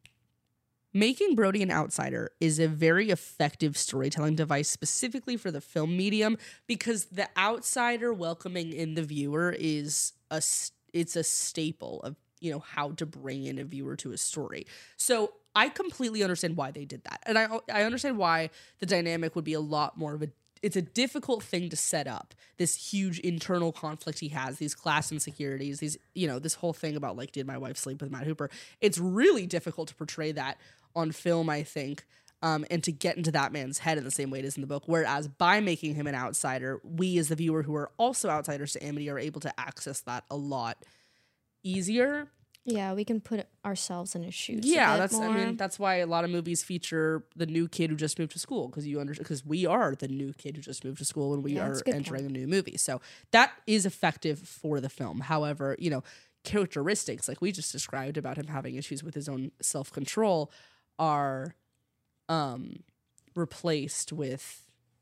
Making Brody an outsider is a very effective storytelling device specifically for the film medium because the outsider welcoming in the viewer is a s- it's a staple of, you know, how to bring in a viewer to a story. So I completely understand why they did that. And I I understand why the dynamic would be a lot more of a it's a difficult thing to set up, this huge internal conflict he has, these class insecurities, these, you know, this whole thing about like, did my wife sleep with Matt Hooper? It's really difficult to portray that on film, I think, um, and to get into that man's head in the same way it is in the book. Whereas by making him an outsider, we as the viewer who are also outsiders to Amity are able to access that a lot easier. Yeah, we can put ourselves in his shoes. a Yeah, bit that's I more. mean that's why a lot of movies feature the new kid who just moved to school because you understand because we are the new kid who just moved to school when we Yeah, are that's a good entering a new movie. So that is effective for the film. However, you know, characteristics like we just described about him having issues with his own self-control are um replaced with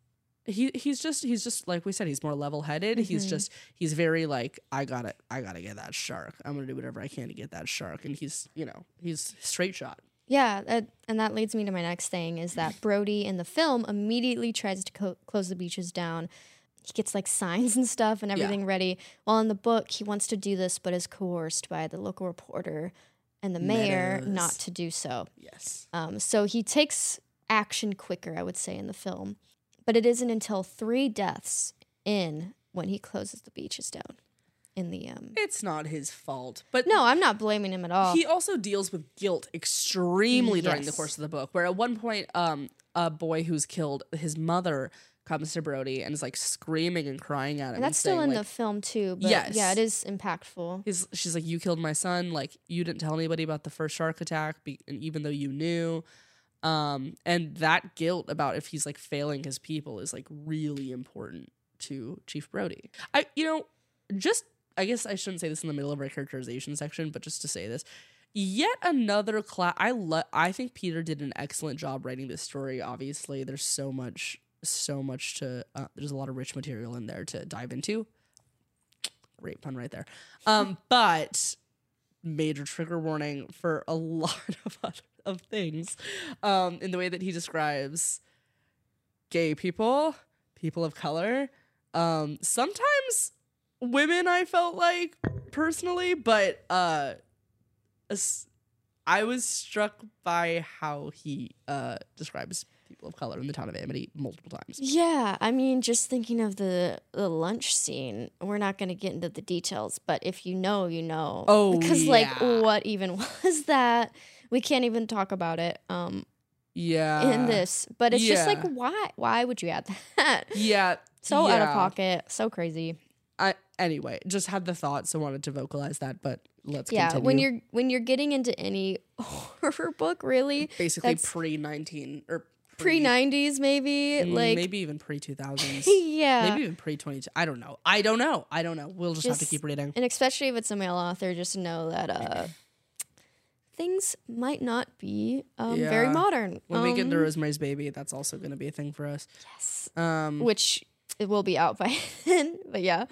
he he's just he's just like we said, he's more level-headed. Mm-hmm. He's just he's very like, I gotta I gotta get that shark. I'm gonna do whatever I can to get that shark. And he's, you know, he's straight shot. Yeah, that, and that leads me to my next thing is that Brody in the film immediately tries to co- close the beaches down. He gets like signs and stuff and everything yeah. ready. While in the book, he wants to do this, but is coerced by the local reporter and the mayor Meadows. Not to do so. Yes. Um, so he takes action quicker, I would say, in the film. But it isn't until three deaths in when he closes the beaches down. In the um, it's not his fault, but no, I'm not blaming him at all. He also deals with guilt extremely yes. during the course of the book. Where at one point, um, a boy who's killed his mother comes to Brody and is like screaming and crying at him. And that's and still saying, in like, the film too. But yes, yeah, it is impactful. He's, she's like, "You killed my son. Like you didn't tell anybody about the first shark attack, be- and even though you knew." Um, and that guilt about if he's like failing his people is like really important to Chief Brody. I, you know, just. I guess I shouldn't say this in the middle of our characterization section, but just to say this, yet another class. I lo- I think Peter did an excellent job writing this story. Obviously, there's so much, so much to. Uh, there's a lot of rich material in there to dive into. Great pun right there. Um, but major trigger warning for a lot of other, of things. Um, in the way that he describes gay people, people of color, um, sometimes. Women, I felt like personally, but uh, I was struck by how he uh, describes people of color in the town of Amity multiple times. Yeah, I mean, just thinking of the the lunch scene, we're not going to get into the details, but if you know, you know. Oh, because yeah. like, what even was that? We can't even talk about it. Um, yeah, in this, but it's yeah. just like, why? Why would you add that? Yeah, so yeah. out of pocket, so crazy. I anyway just had the thought, so wanted to vocalize that. But let's yeah. continue. When you're when you're getting into any horror book, really, basically pre nineteen or pre nineties, maybe like maybe even pre two thousands. Yeah, maybe even pre twenty. I don't know. I don't know. I don't know. We'll just, just have to keep reading. And especially if it's a male author, just to know that uh, things might not be um, yeah. very modern. When um, we get into Rosemary's Baby, that's also going to be a thing for us. Yes. Um, Which it will be out by then, but yeah.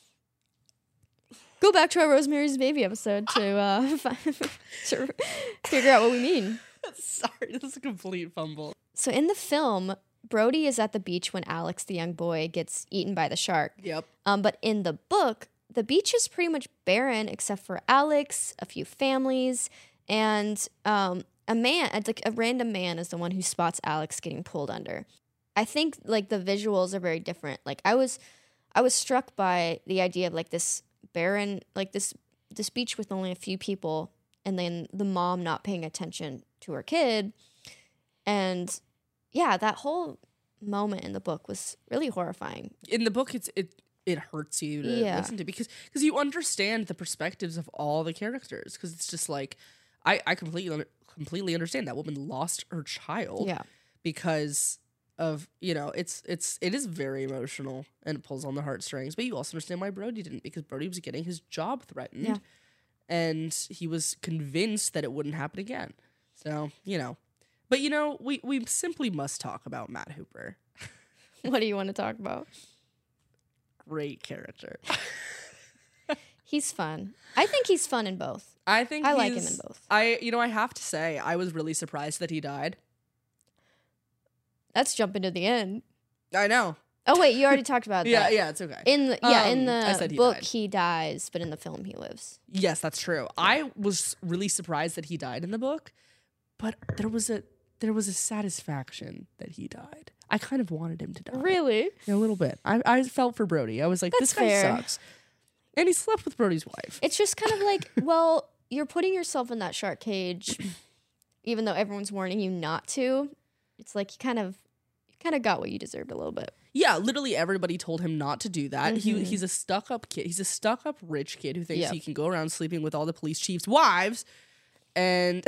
Go back to our Rosemary's Baby episode to uh, to figure out what we mean. Sorry, this is a complete fumble. So in the film, Brody is at the beach when Alex, the young boy, gets eaten by the shark. Yep. Um, but in the book, the beach is pretty much barren except for Alex, a few families, and um, a man. It's like a random man is the one who spots Alex getting pulled under. I think like the visuals are very different. Like I was, I was struck by the idea of like this barren, like this this beach with only a few people, and then the mom not paying attention to her kid, and yeah, that whole moment in the book was really horrifying. In the book, it's it it hurts you to yeah. listen to because because you understand the perspectives of all the characters, because it's just like I I completely completely understand that woman lost her child yeah because of, you know, it's it's it is very emotional and it pulls on the heartstrings, but you also understand why Brody didn't, because Brody was getting his job threatened yeah. and he was convinced that it wouldn't happen again. So, you know, but you know, we we simply must talk about Matt Hooper. What do you want to talk about? Great character. He's fun. I think he's fun in both. I think I he's, like him in both. I you know, I have to say, I was really surprised that he died. Let's jump into the end. I know. Oh wait, you already talked about yeah, that. Yeah, it's okay. In the, yeah, um, in the he book died. he dies, but in the film he lives. Yes, that's true. I was really surprised that he died in the book, but there was a there was a satisfaction that he died. I kind of wanted him to die. Really? Yeah, a little bit. I I felt for Brody. I was like, That's this guy fair. sucks. And he slept with Brody's wife. It's just kind of like, well, you're putting yourself in that shark cage, even though everyone's warning you not to. It's like you kind of kind of got what you deserved a little bit. Yeah, literally everybody told him not to do that. Mm-hmm. He he's a stuck-up kid. He's a stuck-up rich kid who thinks Yep. he can go around sleeping with all the police chiefs' wives, and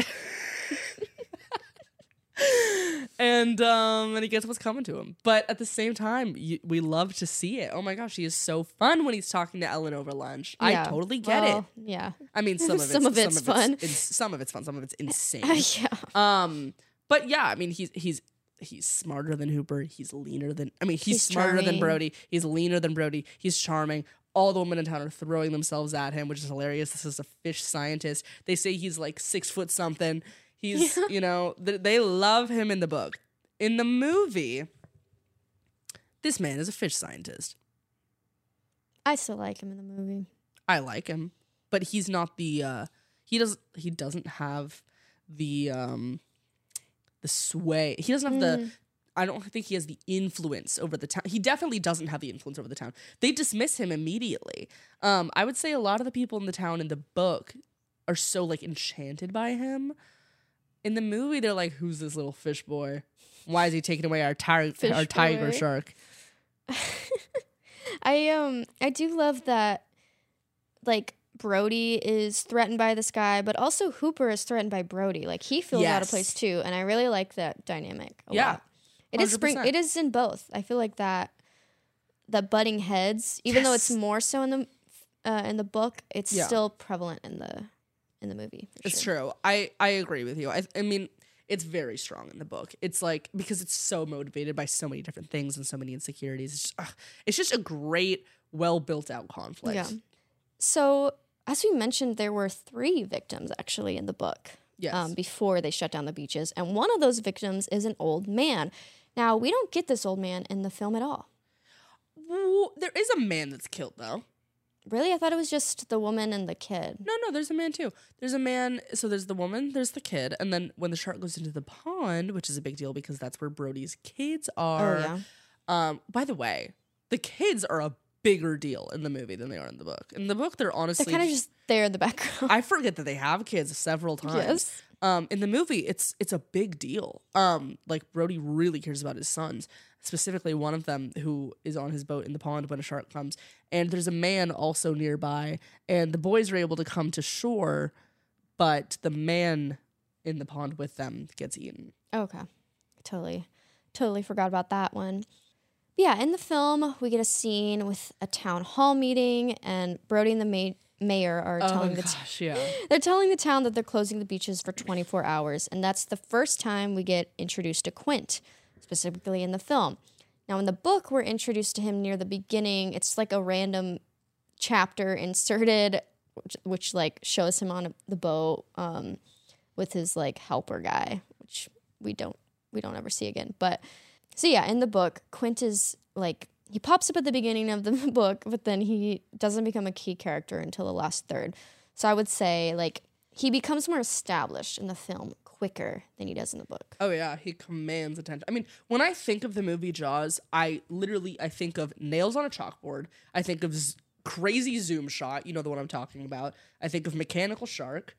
and um and he gets what's coming to him. But at the same time, you, we love to see it. Oh my gosh, he is so fun when he's talking to Ellen over lunch. Yeah. I totally get Well, it. Yeah. I mean, some of it's Some of it's some fun. Of it's, some of it's fun. Some of it's insane. yeah. Um, but yeah, I mean, he's he's he's smarter than Hooper. He's leaner than I mean, he's, He's smarter than charming. Brody. He's leaner than Brody. He's charming. All the women in town are throwing themselves at him, which is hilarious. This is a fish scientist. They say he's like six foot something. He's, you know, th- they love him in the book. In the movie, this man is a fish scientist. I still like him in the movie. I like him, but he's not the. Uh, he does. He doesn't have the um, the sway. He doesn't have the. I don't think he has the influence over the town. He definitely doesn't have the influence over the town. They dismiss him immediately. Um, I would say a lot of the people in the town in the book are so like enchanted by him. In the movie, they're like, "Who's this little fish boy? Why is he taking away our tar- Fish our tiger boy. shark?" I um I do love that, like, Brody is threatened by this guy, but also Hooper is threatened by Brody. Like, he feels out of Yes. place too, and I really like that dynamic a Yeah, lot. It is spring. one hundred percent. It is in both. I feel like that that butting heads, even though it's Yes. more so in the uh, in the book, it's Yeah. still prevalent in the in the movie. for It's sure. true. I, I agree with you. I, I mean, it's very strong in the book. It's like, because it's so motivated by so many different things and so many insecurities. It's just, ugh, it's just a great, well built out conflict. Yeah. So, as we mentioned, there were three victims actually in the book. Yes. Um, before they shut down the beaches, and one of those victims is an old man. Now, we don't get this old man in the film at all. Well, there is a man that's killed, though. Really, I thought it was just the woman and the kid. No, no, there's a man too. There's a man. So there's the woman, there's the kid. And then when the shark goes into the pond, which is a big deal because that's where Brody's kids are. Oh yeah. Um, by the way, the kids are a bigger deal in the movie than they are in the book. In the book, they're honestly They're kind of just there in the background. I forget that they have kids several times. Yes. Um, in the movie, it's it's a big deal. Um, like Brody really cares about his sons, specifically one of them who is on his boat in the pond when a shark comes. And there's a man also nearby, and the boys are able to come to shore, but the man in the pond with them gets eaten. Okay. Totally. Totally forgot about that one. Yeah, in the film, we get a scene with a town hall meeting, and Brody and the ma- mayor are telling oh the t- gosh, yeah. they're telling the town that they're closing the beaches for twenty-four hours, and that's the first time we get introduced to Quint, specifically in the film. Now, in the book, we're introduced to him near the beginning. It's like a random chapter inserted, which, which like shows him on a, the boat um, with his like helper guy, which we don't we don't ever see again. But so yeah, in the book, Quint is like he pops up at the beginning of the book, but then he doesn't become a key character until the last third. So I would say like he becomes more established in the film quicker than he does in the book. Oh yeah, he commands attention. I mean, when I think of the movie Jaws, I literally I think of nails on a chalkboard. I think of z- crazy zoom shot. You know the one I'm talking about. I think of mechanical shark,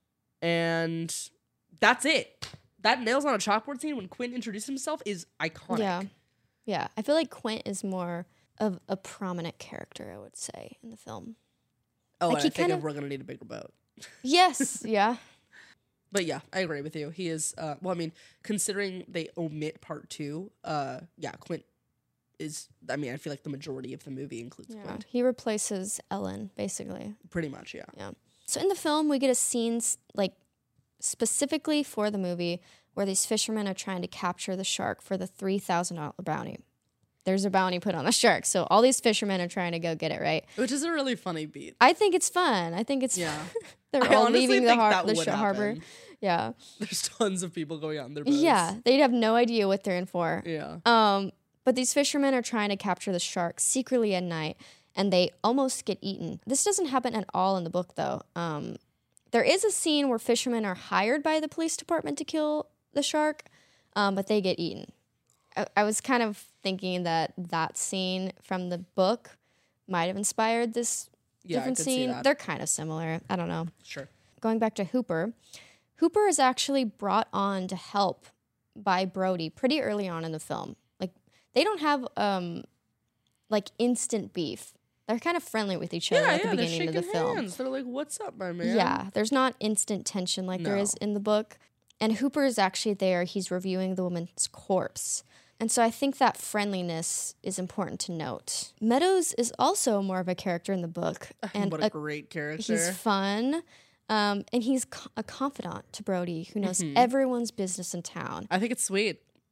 and that's it. That nails on a chalkboard scene when Quint introduced himself is iconic. Yeah. Yeah. I feel like Quint is more of a prominent character, I would say, in the film. Oh, Like, and he I think kind of of- we're gonna need a bigger boat. Yes. Yeah. But yeah, I agree with you. He is. Uh, well, I mean, considering they omit part two, uh, yeah, Quint is. I mean, I feel like the majority of the movie includes Yeah. Quint. He replaces Ellen, basically. Pretty much, yeah. Yeah. So in the film, we get a scene s- like specifically for the movie where these fishermen are trying to capture the shark for the three thousand dollars bounty. There's a bounty put on the shark. So all these fishermen are trying to go get it, right? Which is a really funny beat. I think it's fun. I think it's Yeah. They're I all honestly leaving the, think har- that the would sh- harbor. happen. Yeah. There's tons of people going out in their boats. Yeah. They'd have no idea what they're in for. Yeah. Um, but these fishermen are trying to capture the shark secretly at night, and they almost get eaten. This doesn't happen at all in the book, though. Um, there is a scene where fishermen are hired by the police department to kill the shark, um, but they get eaten. I, I was kind of thinking that that scene from the book might have inspired this Yeah, I different could see scene. that. They're kind of similar. I don't know. Sure. Going back to Hooper, Hooper is actually brought on to help by Brody pretty early on in the film. Like they don't have um like instant beef. They're kind of friendly with each other Yeah, at yeah. the They're beginning shaking of the film. hands. They're like, "What's up, my man?" Yeah, there's not instant tension like there No. is in the book. And Hooper is actually there. He's reviewing the woman's corpse. And so I think that friendliness is important to note. Meadows is also more of a character in the book. And what a, a- great character. he's fun. Um, and he's co- a confidant to Brody who knows Mhm. everyone's business in town. I think it's sweet.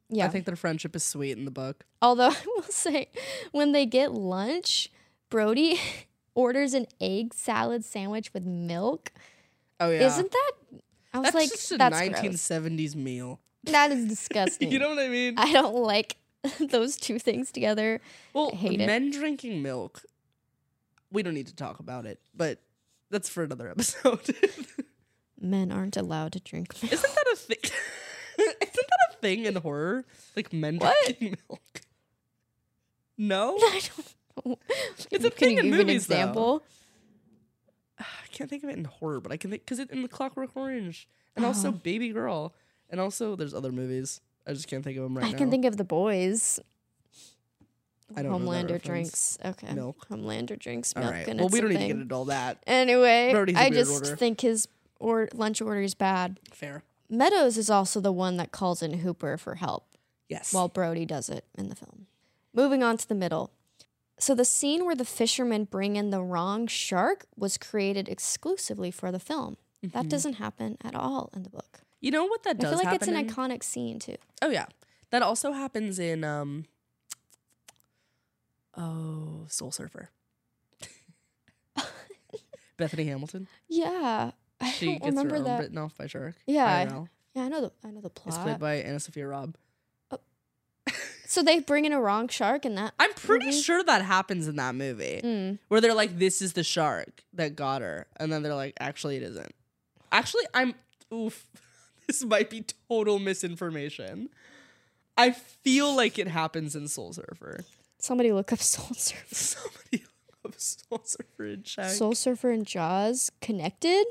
Yeah. I think their friendship is sweet in the book. Although I will say, when they get lunch, Brody orders an egg salad sandwich with milk. Oh yeah, Isn't that? I was that's like, just a that's nineteen gross. seventies meal. That is disgusting. You know what I mean? I don't like those two things together. Well, I hate it. men drinking milk. We don't need to talk about it, but that's for another episode. Men aren't allowed to drink milk. Isn't that a thing? Isn't that a thing in horror? Like men What? drinking milk? No, I don't know. It's a Can thing you in give movies, an example? I can't think of it in horror, but I can think because it in the Clockwork Orange, and also Oh. Baby Girl, and also there's other movies. I just can't think of them right I now. can think of the boys. I don't know that Homelander reference. drinks. Okay. Milk. Homelander drinks All milk. right. And Well, it's we a don't need thing. to get into all that. Anyway, Brody's a I weird just order. think his or lunch order is bad. Fair. Meadows is also the one that calls in Hooper for help, Yes. while Brody does it in the film. Moving on to the middle. So the scene where the fishermen bring in the wrong shark was created exclusively for the film. That doesn't happen at all in the book. you know what that I does feel like happen it's an in? iconic scene too. Oh yeah, that also happens in um. Oh, Soul Surfer. Bethany Hamilton. Yeah, I She don't gets her remember arm that. bitten off by shark. Yeah, I I- know. Yeah, I know the I know the It's plot. played by Anna Sophia Robb. So they bring in a wrong shark in that. I'm pretty movie? sure that happens in that movie. Mm. Where they're like, this is the shark that got her. And then they're like, actually, it isn't. Actually, I'm, oof, this might be total misinformation. I feel like it happens in Soul Surfer. Somebody look up Soul Surfer. Somebody loves Soul Surfer and check. Soul Surfer and Jaws connected.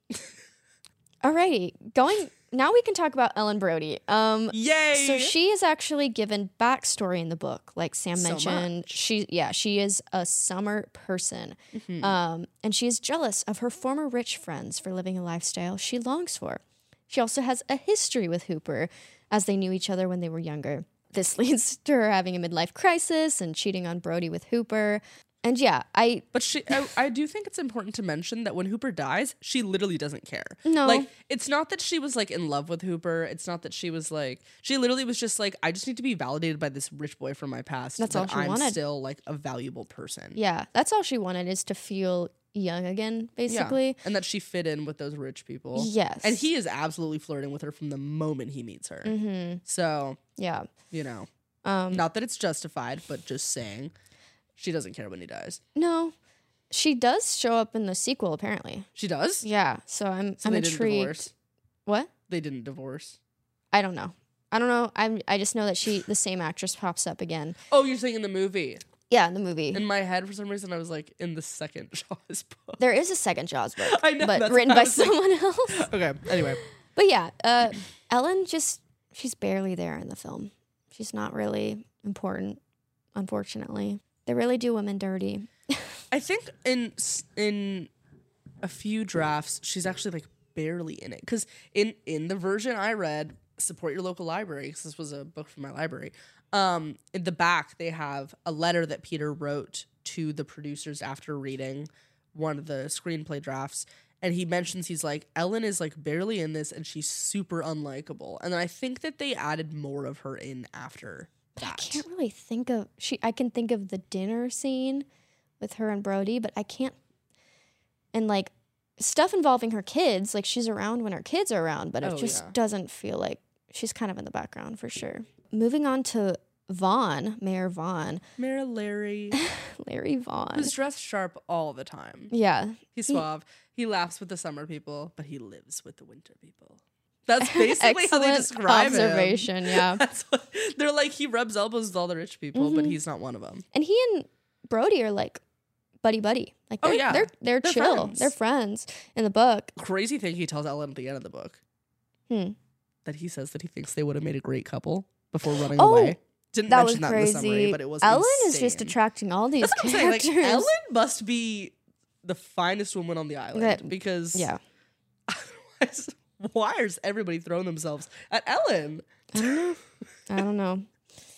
Alrighty, going now we can talk about Ellen Brody. Um, Yay! so she is actually given backstory in the book, like Sam So mentioned. much. She yeah, she is a summer person, Mm-hmm. um, and she is jealous of her former rich friends for living a lifestyle she longs for. She also has a history with Hooper, as they knew each other when they were younger. This leads to her having a midlife crisis and cheating on Brody with Hooper. And yeah, I But she, I, I do think it's important to mention that when Hooper dies, she literally doesn't care. No. Like, it's not that she was, like, in love with Hooper. It's not that she was, like, she literally was just, like, I just need to be validated by this rich boy from my past. That's that all she I'm wanted. still, like, a valuable person. yeah, that's all she wanted, is to feel young again, basically. Yeah. And that she fit in with those rich people. Yes. And he is absolutely flirting with her from the moment he meets her. Mm-hmm. So, Yeah. you know, Um, not that it's justified, but just saying she doesn't care when he dies. no, she does show up in the sequel, apparently. She does? Yeah, so I'm So I'm they didn't intrigued. divorce. What? They didn't divorce. I don't know. I don't know. I'm. I just know that she, the same actress, pops up again. Oh, you're saying in the movie. Yeah, in the movie. In my head, for some reason, I was like, in the second Jaws book. There is a second Jaws book, I know, but that's written what I by was like- someone else. Okay, anyway. But yeah, uh, Ellen just she's barely there in the film. She's not really important, unfortunately. They really do women dirty. I think in s- in a few drafts, she's actually like barely in it. Because in, in the version I read, support your local library, because this was a book from my library, um, in the back, they have a letter that Peter wrote to the producers after reading one of the screenplay drafts. And he mentions, he's like, Ellen is like barely in this and she's super unlikable. And then I think that they added more of her in after I that. can't really think of she. I can think of the dinner scene with her and Brody, but I can't. And like stuff involving her kids, like she's around when her kids are around, but it Oh, just yeah. doesn't feel like she's kind of in the background for sure. Moving on to Vaughn, Mayor Vaughn, Mayor Larry, Larry Vaughn. who's dressed sharp all the time. Yeah, He's suave. He laughs with the summer people, but he lives with the winter people. That's basically how they excellent describe observation. him. Yeah, That's what, they're like, he rubs elbows with all the rich people, but he's not one of them. and he and Brody are like buddy buddy. Like Oh, they're, yeah. they're they're, They're chill. friends. They're friends in the book. Crazy thing he tells Ellen at the end of the book. Hmm. That he says that he thinks they would have made a great couple before running Oh, away. Didn't That was mention that in the crazy. summary, but it was Ellen is just insane. attracting all these That's what I'm saying. Like, characters. Ellen must be the finest woman on the island That- because yeah. otherwise, why is everybody throwing themselves at Ellen? I don't know. I don't know.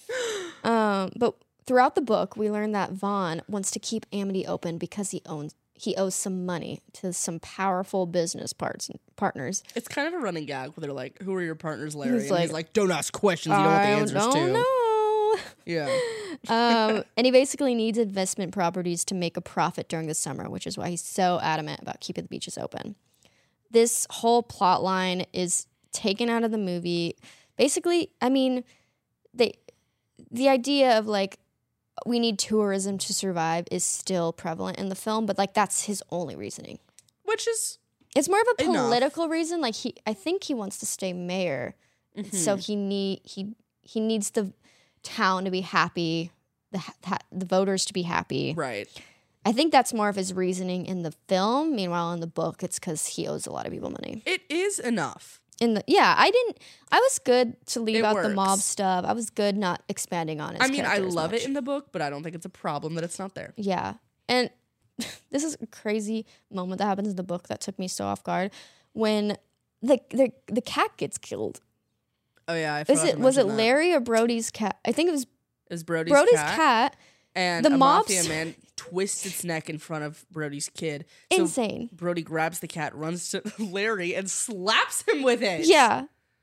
Um, but throughout the book, we learn that Vaughn wants to keep Amity open because he owns he owes some money to some powerful business parts partners. It's kind of a running gag where they're like, "Who are your partners, Larry?" He's and like, he's like, "Don't ask questions you don't want the I answers don't to." know. Yeah. um, and he basically needs investment properties to make a profit during the summer, which is why he's so adamant about keeping the beaches open. This whole plot line is taken out of the movie. Basically, I mean, they the idea of like we need tourism to survive is still prevalent in the film, but like that's his only reasoning. Which is It's more of a enough. political reason. Like he, I think he wants to stay mayor, Mm-hmm. so he need he he needs the town to be happy, the ha- the voters to be happy. right. I think that's more of his reasoning in the film. Meanwhile, in the book, it's because he owes a lot of people money. It is enough. In the yeah, I didn't. I was good to leave It out the mob works. stuff. I was good not expanding on it. I mean, I love it in the book, but I don't think it's a problem that it's not there. Yeah, and this is a crazy moment that happens in the book that took me so off guard when the the the cat gets killed. Oh yeah, I Is forgot it to was it mention that. Larry or Brody's cat? I think it was Is Brody's, Brody's cat, cat. and The a mobs- mafia man twists its neck in front of Brody's kid. So Insane. Brody grabs the cat, runs to Larry, and slaps him with it. Yeah,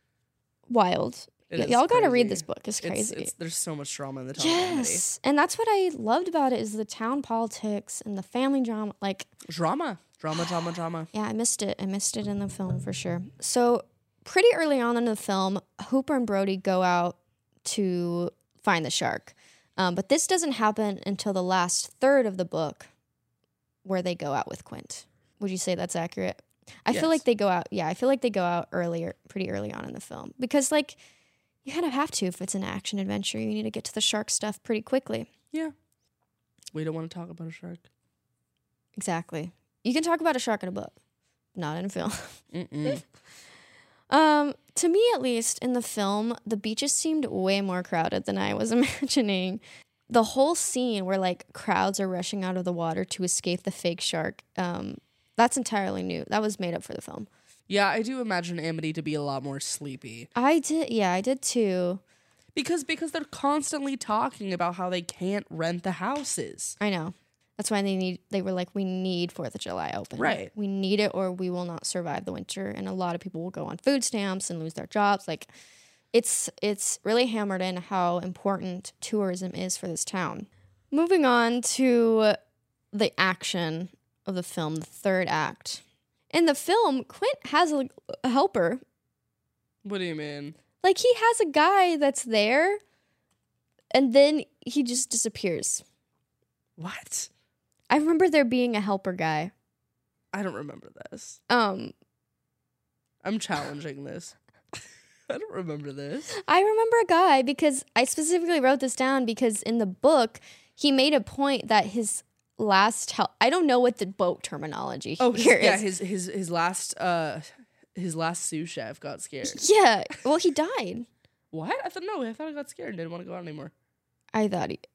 wild. It Y- is y'all got to read crazy. this book. It's It's- crazy. it's- there's so much drama in the Tom comedy. Yes, and that's what I loved about it is the town politics and the family drama. Like, Drama, drama, drama, drama. yeah, I missed it. I missed it in the film for sure. So pretty early on in the film, Hooper and Brody go out to find the shark, um, but this doesn't happen until the last third of the book, where they go out with Quint. Would you say that's accurate? I Yes. feel like they go out. Yeah, I feel like they go out earlier, pretty early on in the film, because like you kind of have to if it's an action adventure. You need to get to the shark stuff pretty quickly. Yeah. We don't want to talk about a shark. Exactly. You can talk about a shark in a book, not in a film. Mm-mm. Um, to me, at least, in the film, the beaches seemed way more crowded than I was imagining. The whole scene where like crowds are rushing out of the water to escape the fake shark, um, that's entirely new. That was made up for the film. Yeah, I do imagine Amity to be a lot more sleepy. I did, yeah, I did too. Because because they're constantly talking about how they can't rent the houses. I know. That's why they need. They were like, we need Fourth of July open. Right. We need it, or we will not survive the winter. And a lot of people will go on food stamps and lose their jobs. Like, it's it's really hammered in how important tourism is for this town. Moving on to the action of the film, the third act. In the film, Quint has a, a helper. What do you mean? Like, he has a guy that's there, and then he just disappears. What? I remember there being a helper guy. I don't remember this. Um, I'm challenging this. I don't remember this. I remember a guy because I specifically wrote this down because in the book, he made a point that his last help. I don't know what the boat terminology Oh, here yeah, is. his his his last uh his last sous chef got scared. Yeah, well, he died. What? I thought no, I thought I got scared and didn't want to go out anymore. I thought he.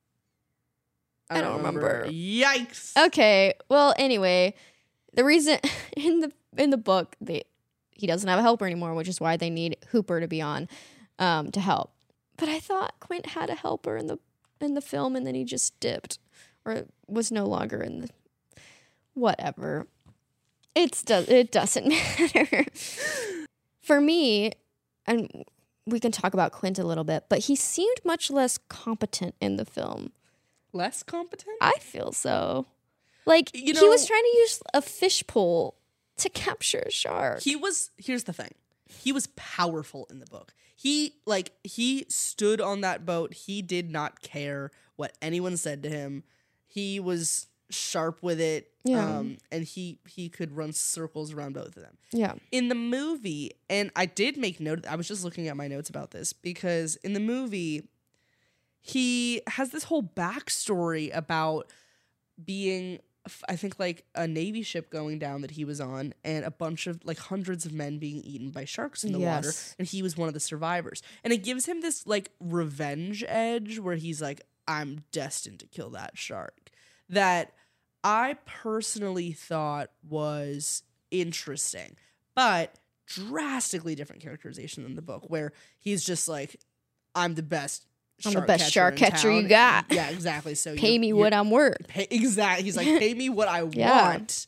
I don't remember. Yikes. Okay, well, anyway, the reason in the in the book they he doesn't have a helper anymore, which is why they need Hooper to be on um, to help. But I thought Quint had a helper in the in the film, and then he just dipped, or was no longer in the. Whatever. It's do- it doesn't matter. For me, and we can talk about Quint a little bit, but he seemed much less competent in the film. Less competent? I feel so. Like, You he know- was trying to use a fish pole to capture a shark. He was, here's the thing. He was powerful in the book. He, like, he stood on that boat. He did not care what anyone said to him. He was sharp with it. Yeah. Um, and he, he could run circles around both of them. Yeah. In the movie, and I did make note, I was just looking at my notes about this, because in the movie, he has this whole backstory about being, I think, like a Navy ship going down that he was on, and a bunch of, like, hundreds of men being eaten by sharks in the water, Yes. and he was one of the survivors. And it gives him this, like, revenge edge where he's like, I'm destined to kill that shark. That I personally thought was interesting, but drastically different characterization than the book, where he's just like, I'm the best I'm the shark best catcher shark in catcher you town. got. Yeah, exactly. So Pay you- me you're- what I'm worth. Pay, exactly. He's like, pay me what I Yeah. want,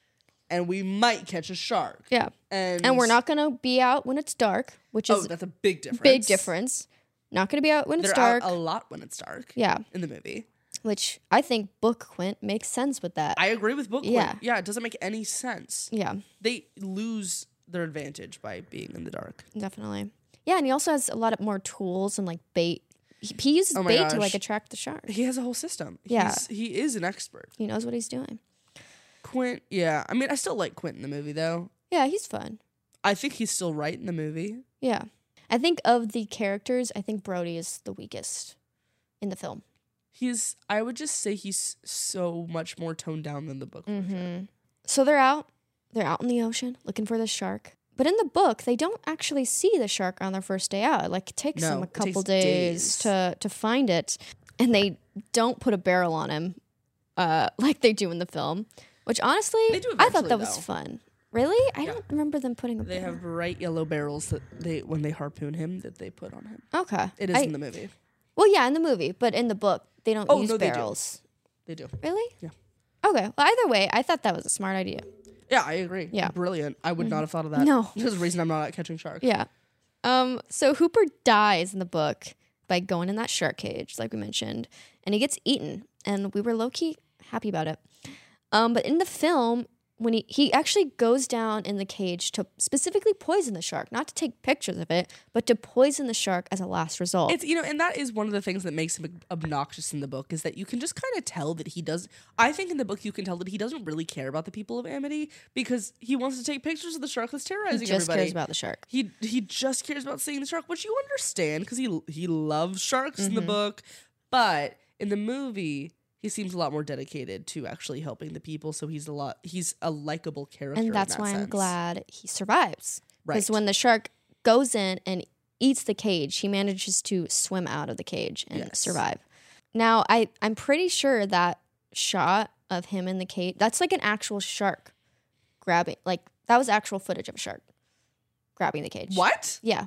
and we might catch a shark. Yeah. And And we're not going to be out when it's dark, which Oh, is that's a big difference. big difference. Not going to be out when They're it's dark. out a lot when it's dark. Yeah. In the movie. Which I think book Quint makes sense with that. I agree with Book Yeah. Quint. Yeah, it doesn't make any sense. yeah, They lose their advantage by being in the dark. definitely. Yeah, and he also has a lot of more tools and like bait. He, he uses Oh my bait to gosh. like attract the shark. He has a whole system. Yeah. He's, he is an expert. He knows what he's doing. Quint, yeah. I mean, I still like Quint in the movie, though. Yeah, he's fun. I think he's still right in the movie. Yeah. I think of the characters, I think Brody is the weakest in the film. He's, I would just say he's so much more toned down than the book. version. So they're out. They're out in the ocean looking for the shark. But in the book, they don't actually see the shark on their first day out. Like it takes No, them a it couple takes days, days. to to find it, and they don't put a barrel on him, uh, like they do in the film. Which honestly, They do I thought eventually, that was though. fun. Really, I Yeah. don't remember them putting a They barrel. have bright yellow barrels that they, when they harpoon him, that they put on him. Okay, It is I- in the movie. well, yeah, in the movie, but in the book, they don't Oh, use no, they do. barrels. They do. Really? Yeah. Okay. Well, either way, I thought that was a smart idea. Yeah, I agree. Yeah. Brilliant. I would not have thought of that. No. There's a reason I'm not out catching sharks. Yeah. Um. So Hooper dies in the book by going in that shark cage, like we mentioned, and he gets eaten, and we were low key happy about it. Um. But in the film, when he he actually goes down in the cage to specifically poison the shark, not to take pictures of it, but to poison the shark as a last result. It's, you know, and that is one of the things that makes him obnoxious in the book is that you can just kind of tell that he does. I think in the book you can tell that he doesn't really care about the people of Amity because he wants to take pictures of the shark that's he terrorizing just everybody. cares about the shark. He he just cares about seeing the shark, which you understand because he he loves sharks in the book, but in the movie he seems a lot more dedicated to actually helping the people. So he's a lot he's a likable character, And that's in that why I'm sense. glad he survives. Because Right. when the shark goes in and eats the cage, he manages to swim out of the cage and Yes. survive. Now, I, I'm pretty sure that shot of him in the cage, that's like an actual shark grabbing, like, that was actual footage of a shark grabbing the cage. What? Yeah.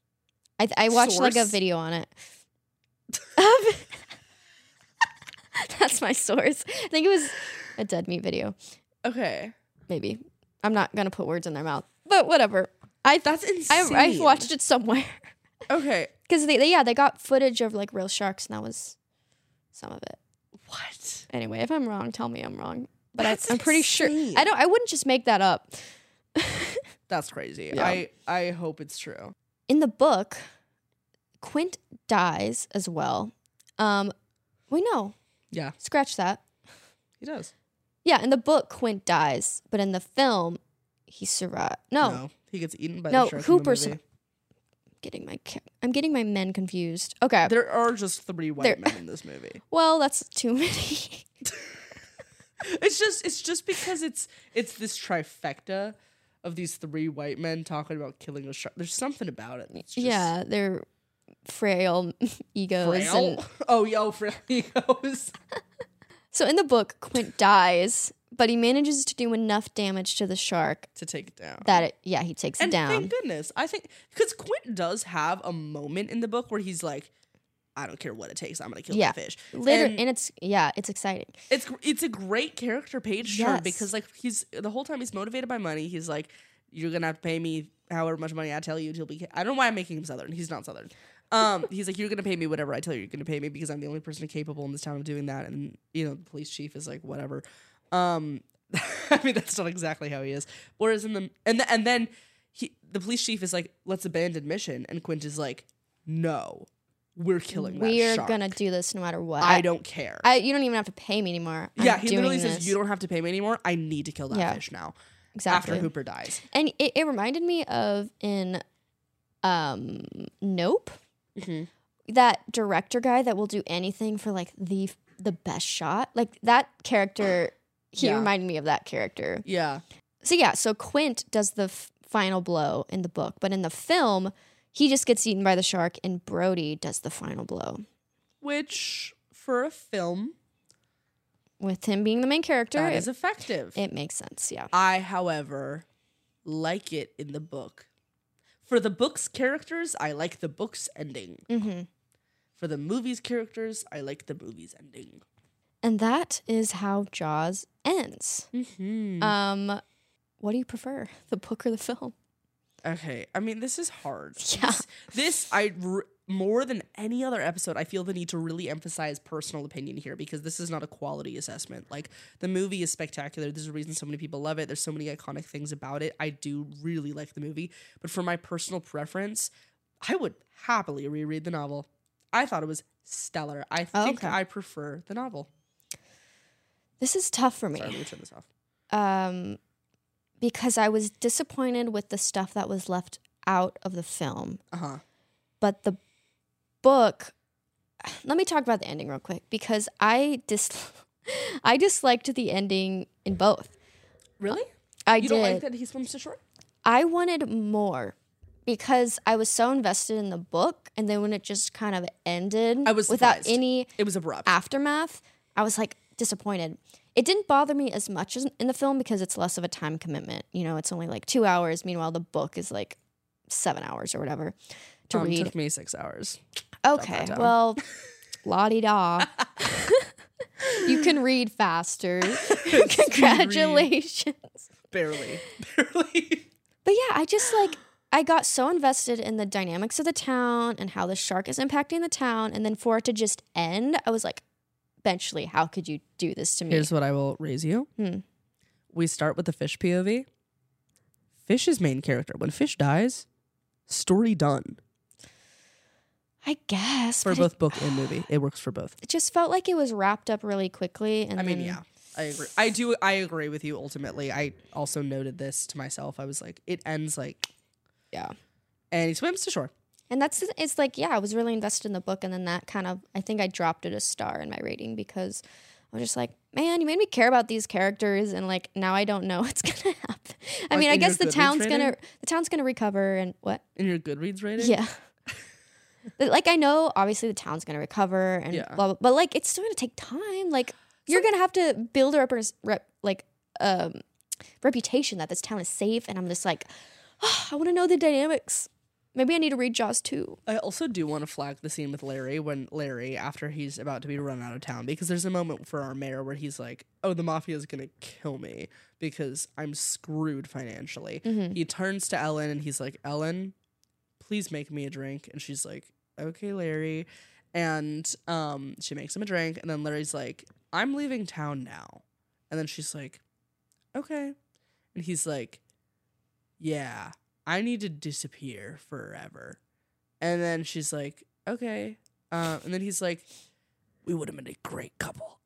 I, I watched like a Source? video on it. That's my source. I think it was a dead meat video. Okay, Maybe. I'm not going to put words in their mouth, but whatever. I that's I, insane. I watched it somewhere Okay, because they, they yeah they got footage of like real sharks and that was some of it. what? Anyway, if I'm wrong, tell me I'm wrong. But That's I, I'm pretty sure insane. I don't. I wouldn't just make that up. That's crazy. Yeah. I I hope it's true. In the book, Quint dies as well. Um, wait, no, Yeah, scratch that. he does. Yeah, in the book, Quint dies, but in the film, he survived. No, No, he gets eaten by No, the shark. Hooper In sur- the movie. getting my ca- I'm getting my men confused. Okay, There are just three white There- men in this movie. well, that's too many. It's just it's just because it's it's this trifecta of these three white men talking about killing a shark. There's something about it. It's just Yeah, they're frail egos. frail. And Oh, yo, frail egos. so in the book, Quint dies, but he manages to do enough damage to the shark To take it down. that it, yeah, he takes and it down. thank goodness. I think because Quint does have a moment in the book where he's like, I don't care what it takes. I'm gonna kill Yeah. that fish. Liter- and and it's yeah, it's exciting. it's gr- it's a great character page turn Yes. because like he's the whole time he's motivated by money. He's like, you're gonna have to pay me however much money I tell you till be. Ca-. I don't know why I'm making him Southern. He's not Southern. Um, he's like, you're gonna pay me whatever I tell you. You're gonna pay me because I'm the only person capable in this town of doing that. And you know, the police chief is like, whatever. Um, I mean, that's not exactly how he is. Whereas in the and the, and then he the police chief is like, let's abandon mission, and Quint is like, no, we're killing that We're shark. gonna do this no matter what. I don't care. I, you don't even have to pay me anymore. I'm yeah, he doing literally this. says, you don't have to pay me anymore. I need to kill that Yeah. fish now. exactly. After Hooper dies. And it, it reminded me of in um Nope. Mhm. That director guy that will do anything for like the the best shot. Like that character, he Yeah. reminded me of that character. Yeah. So yeah, so Quint does the f- final blow in the book, but in the film, he just gets eaten by the shark, and Brody does the final blow Which, for a film, with him being the main character. that It, is effective. it makes sense. Yeah. I, however, like it in the book. For the book's characters, I like the book's ending. Mm-hmm. For the movie's characters, I like the movie's ending. And that is how Jaws ends. Mm-hmm. Um, what do you prefer, the book or the film? Okay, I mean, this is hard. Yeah. This, this I r- more than any other episode, I feel the need to really emphasize personal opinion here because this is not a quality assessment. Like, the movie is spectacular. There's a reason so many people love it. There's so many iconic things about it. I do really like the movie. But for my personal preference, I would happily reread the novel. I thought it was stellar. I think Okay. I prefer the novel. This is tough for me. Sorry, let me turn this off. Um, because I was disappointed with the stuff that was left out of the film. Uh-huh. But the book, let me talk about the ending real quick because I dis I disliked the ending in both. Really? I you did. don't like that he swims to shore? I wanted more because I was so invested in the book, and then when it just kind of ended I was without surprised. any It was abrupt. aftermath, I was like disappointed. It didn't bother me as much as in the film because it's less of a time commitment. You know, it's only like two hours. Meanwhile, the book is like seven hours or whatever to um, read. Took me six hours. Okay, that down. well, la-di-da. You can read faster. Congratulations. Barely. Barely. But yeah, I just like, I got so invested in the dynamics of the town and how the shark is impacting the town. And then for it to just end, I was like, Benchley, how could you do this to me? Here's what I will raise you. Hmm. We start with the Fish P O V. Fish's main character. When Fish dies, story done. I guess. For but both it, book and movie. It works for both. it just felt like it was wrapped up really quickly. And I mean, then, yeah. I agree. I do. I agree with you. Ultimately, I also noted this to myself. I was like, it ends like, Yeah. and he swims to shore. And that's, it's like, yeah, I was really invested in the book. And then that kind of, I think I dropped it a star in my rating because I was just like, man, you made me care about these characters. And like, now I don't know what's going to happen. I Like mean, I in your guess the Goodreads town's going to, rating? the town's going to recover and what? In your Goodreads rating, Yeah. But, like, I know obviously the town's going to recover and Yeah. blah, blah, but like, it's still going to take time. Like, you're going to have to build a rep, rep like, um, reputation that this town is safe. And I'm just like, oh, I want to know the dynamics. Maybe I need to read Jaws too. I also do want to flag the scene with Larry when Larry, after he's about to be run out of town, because there's a moment for our mayor where he's like, oh, the mafia is going to kill me because I'm screwed financially. Mm-hmm. He turns to Ellen and he's like, Ellen, please make me a drink. And she's like, okay, Larry. And um, she makes him a drink. And then Larry's like, I'm leaving town now. And then she's like, okay. And he's like, yeah. I need to disappear forever. And then she's like, okay. Um, and then he's like, we would have been a great couple.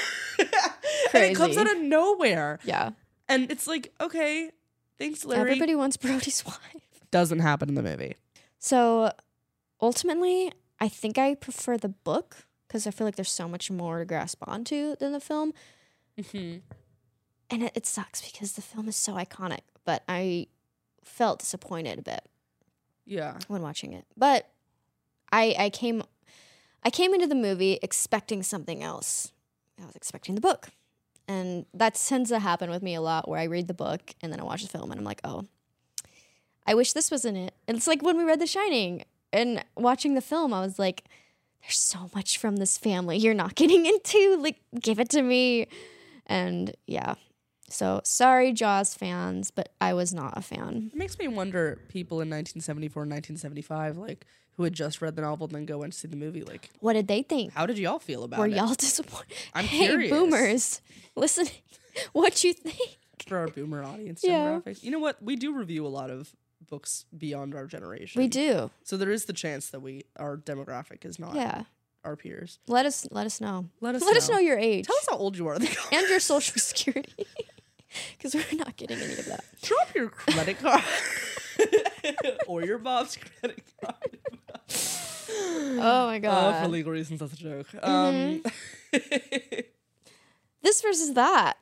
And it comes Crazy. out of nowhere. Yeah. And it's like, okay, thanks, Larry. Everybody wants Brody's wife. Doesn't happen in the movie. So ultimately, I think I prefer the book because I feel like there's so much more to grasp onto than the film. Mm-hmm. And it, it sucks because the film is so iconic, but I felt disappointed a bit Yeah. when watching it. But I I came I came into the movie expecting something else. I was expecting the book. And that tends to happen with me a lot where I read the book and then I watch the film and I'm like, oh, I wish this wasn't it. And it's like when we read The Shining and watching the film, I was like, there's so much from this family you're not getting into. Like, give it to me. And yeah. So sorry, Jaws fans, but I was not a fan. It makes me wonder people in nineteen seventy-four and nineteen seventy-five, like, who had just read the novel and then go and see the movie, like, What did they think? how did y'all feel about Were it? y'all disappointed? I'm hey, curious. boomers, listen, what you think? For our boomer audience Yeah. demographics. You know what? We do review a lot of books beyond our generation. We do. So there is the chance that we our demographic is not Yeah. our peers. Let us let us know. Let us Let know. us know your age Tell us how old you are. and your social security. Because we're not getting any of that. Drop your credit card. Or your mom's credit card. Oh my Uh, god. for legal reasons, that's a joke. Um, This versus that.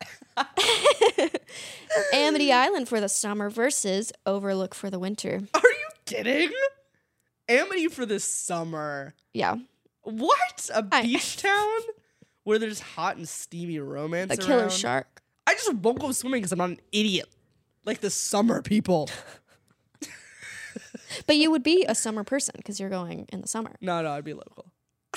Amity Island for the summer versus Overlook for the winter. are you kidding? Amity for this summer. Yeah. What? A I- beach town where there's hot and steamy romance A killer around? shark. I just won't go swimming because I'm not an idiot. Like the summer people. But you would be a summer person because you're going in the summer. No, no, I'd be local.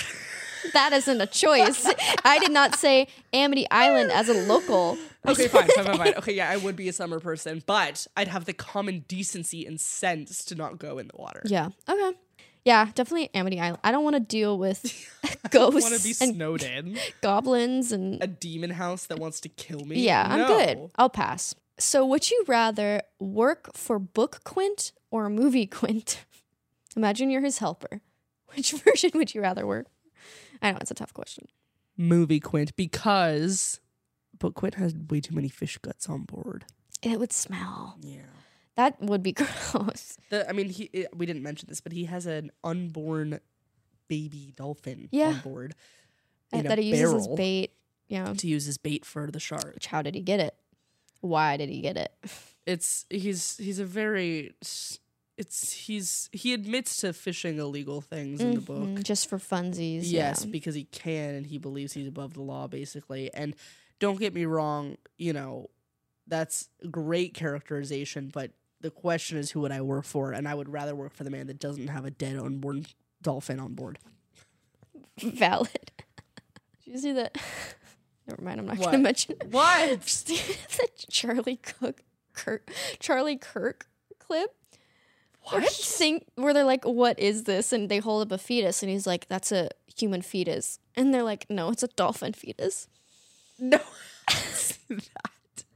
that isn't a choice. I did not say Amity Island as a local. Okay, fine, fine, fine, fine. Okay, yeah, I would be a summer person, but I'd have the common decency and sense to not go in the water. Yeah. Okay. Yeah, definitely Amity Island. I don't want to deal with ghosts Want to be and snowed in? goblins and A demon house that wants to kill me? yeah, I'm No. good. I'll pass. So, would you rather work for Book Quint or Movie Quint? Imagine you're his helper. Which version would you rather work? I know it's a tough question. Movie Quint, because Book Quint has way too many fish guts on board. It would smell. Yeah. That would be gross. The, I mean, he it, we didn't mention this, but he has an unborn baby dolphin Yeah. on board in That a he uses as barrel bait. Yeah. to use as bait for the shark. Which, how did he get it? Why did he get it? It's he's he's a very it's he's he admits to fishing illegal things in the book. Mhm, just for funsies. Yes, Yeah. because he can and he believes he's above the law, basically. And don't get me wrong, you know, that's great characterization, but the question is, who would I work for? And I would rather work for the man that doesn't have a dead unborn dolphin on board. Valid. Did you see that? Never mind, I'm not What? going to mention it. What? the Charlie Cook, Kirk, Charlie Kirk clip. Where, he think, where they're like, what is this? And they hold up a fetus, and he's like, that's a human fetus. And they're like, no, it's a dolphin fetus. No. that.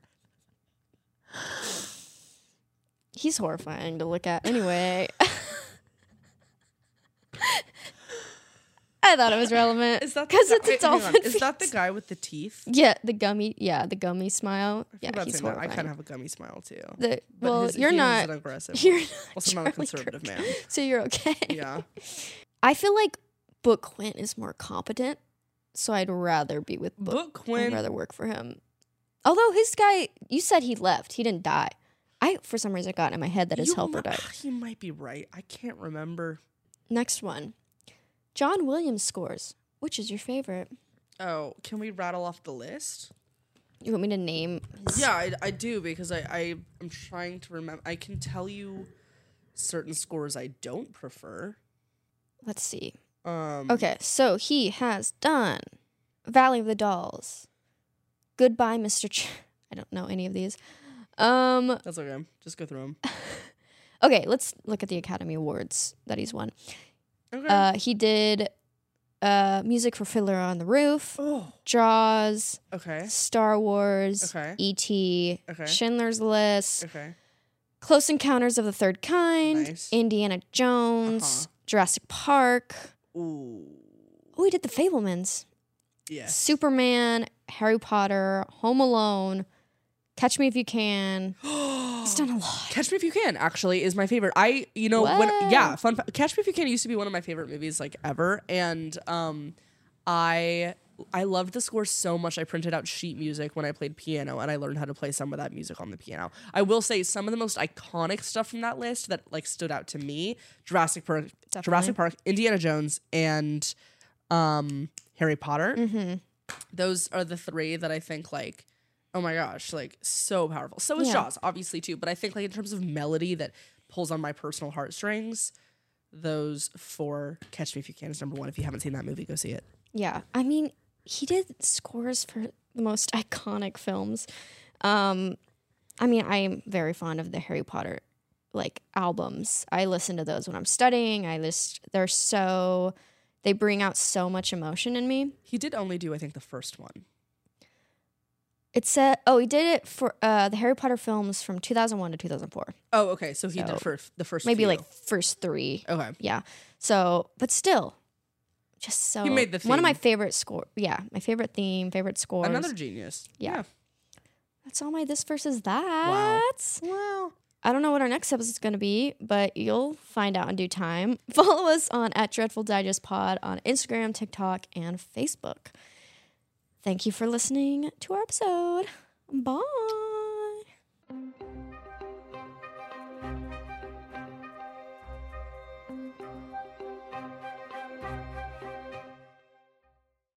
He's horrifying to look at. Anyway. I thought it was relevant. Is that because the, it's a wait, hang on. dolphin Is that the fetus. guy with the teeth? Yeah, the gummy. Yeah, the gummy smile. I Yeah, forgot he's to know, I horrifying. kind of have a gummy smile too. The, But well, his- you're he is not. an aggressive. You're one. not Also, I'm not a Charlie conservative Kirk. man. So you're okay. Yeah. I feel like Book Quint is more competent, so I'd rather be with Book. Book I'd Quint. rather work for him. Although his guy, you said he left. He didn't die. I, for some reason, got in my head that his you helper mi- died. You might be right. I can't remember. Next one. John Williams scores. Which is your favorite? Oh, can we rattle off the list? You want me to name? his- Yeah, I, I do because I, I I'm trying to remember. I can tell you certain scores I don't prefer. Let's see. Um, Okay, so he has done Valley of the Dolls, Goodbye, Mister Ch- I don't know any of these. Um, That's okay. Just go through them. okay, let's look at the Academy Awards that he's won. Okay. Uh, he did uh, music for Fiddler on the Roof, oh. Jaws, Okay. Star Wars, Okay. E T, Okay. Schindler's List, Okay. Close Encounters of the Third Kind, Nice. Indiana Jones, Uh-huh. Jurassic Park. Ooh. Oh, he did The Fablemans. Yes. Superman, Harry Potter, Home Alone, Catch Me If You Can. He's done a lot. Catch Me If You Can actually is my favorite. I, you know, when What? yeah, fun. fa- Catch Me If You Can used to be one of my favorite movies like ever, and um, I I loved the score so much. I printed out sheet music when I played piano, and I learned how to play some of that music on the piano. I will say some of the most iconic stuff from that list that like stood out to me: Jurassic Park, Definitely. Jurassic Park, Indiana Jones, and um, Harry Potter. Mm-hmm. Those are the three that I think like, oh my gosh, like so powerful. So is Yeah. Jaws, obviously too. But I think like in terms of melody that pulls on my personal heartstrings, those four. Catch Me If You Can is number one. If you haven't seen that movie, go see it. Yeah, I mean, he did scores for the most iconic films. Um, I mean, I am very fond of the Harry Potter like albums. I listen to those when I'm studying. I list they're so they bring out so much emotion in me. He did only do, I think, the first one. It said, oh, he did it for uh, the Harry Potter films from two thousand one to two thousand four. Oh, okay. So he So, did for the first Maybe few. like first three. Okay. Yeah. So, but still, just so. He made the one of my theme. favorite score. Yeah, my favorite theme, favorite scores. Another genius. Yeah. That's all my this versus that. Wow. I don't know what our next episode is going to be, but you'll find out in due time. Follow us on at Dreadful Digest Pod on Instagram, TikTok, and Facebook. Thank you for listening to our episode. Bye.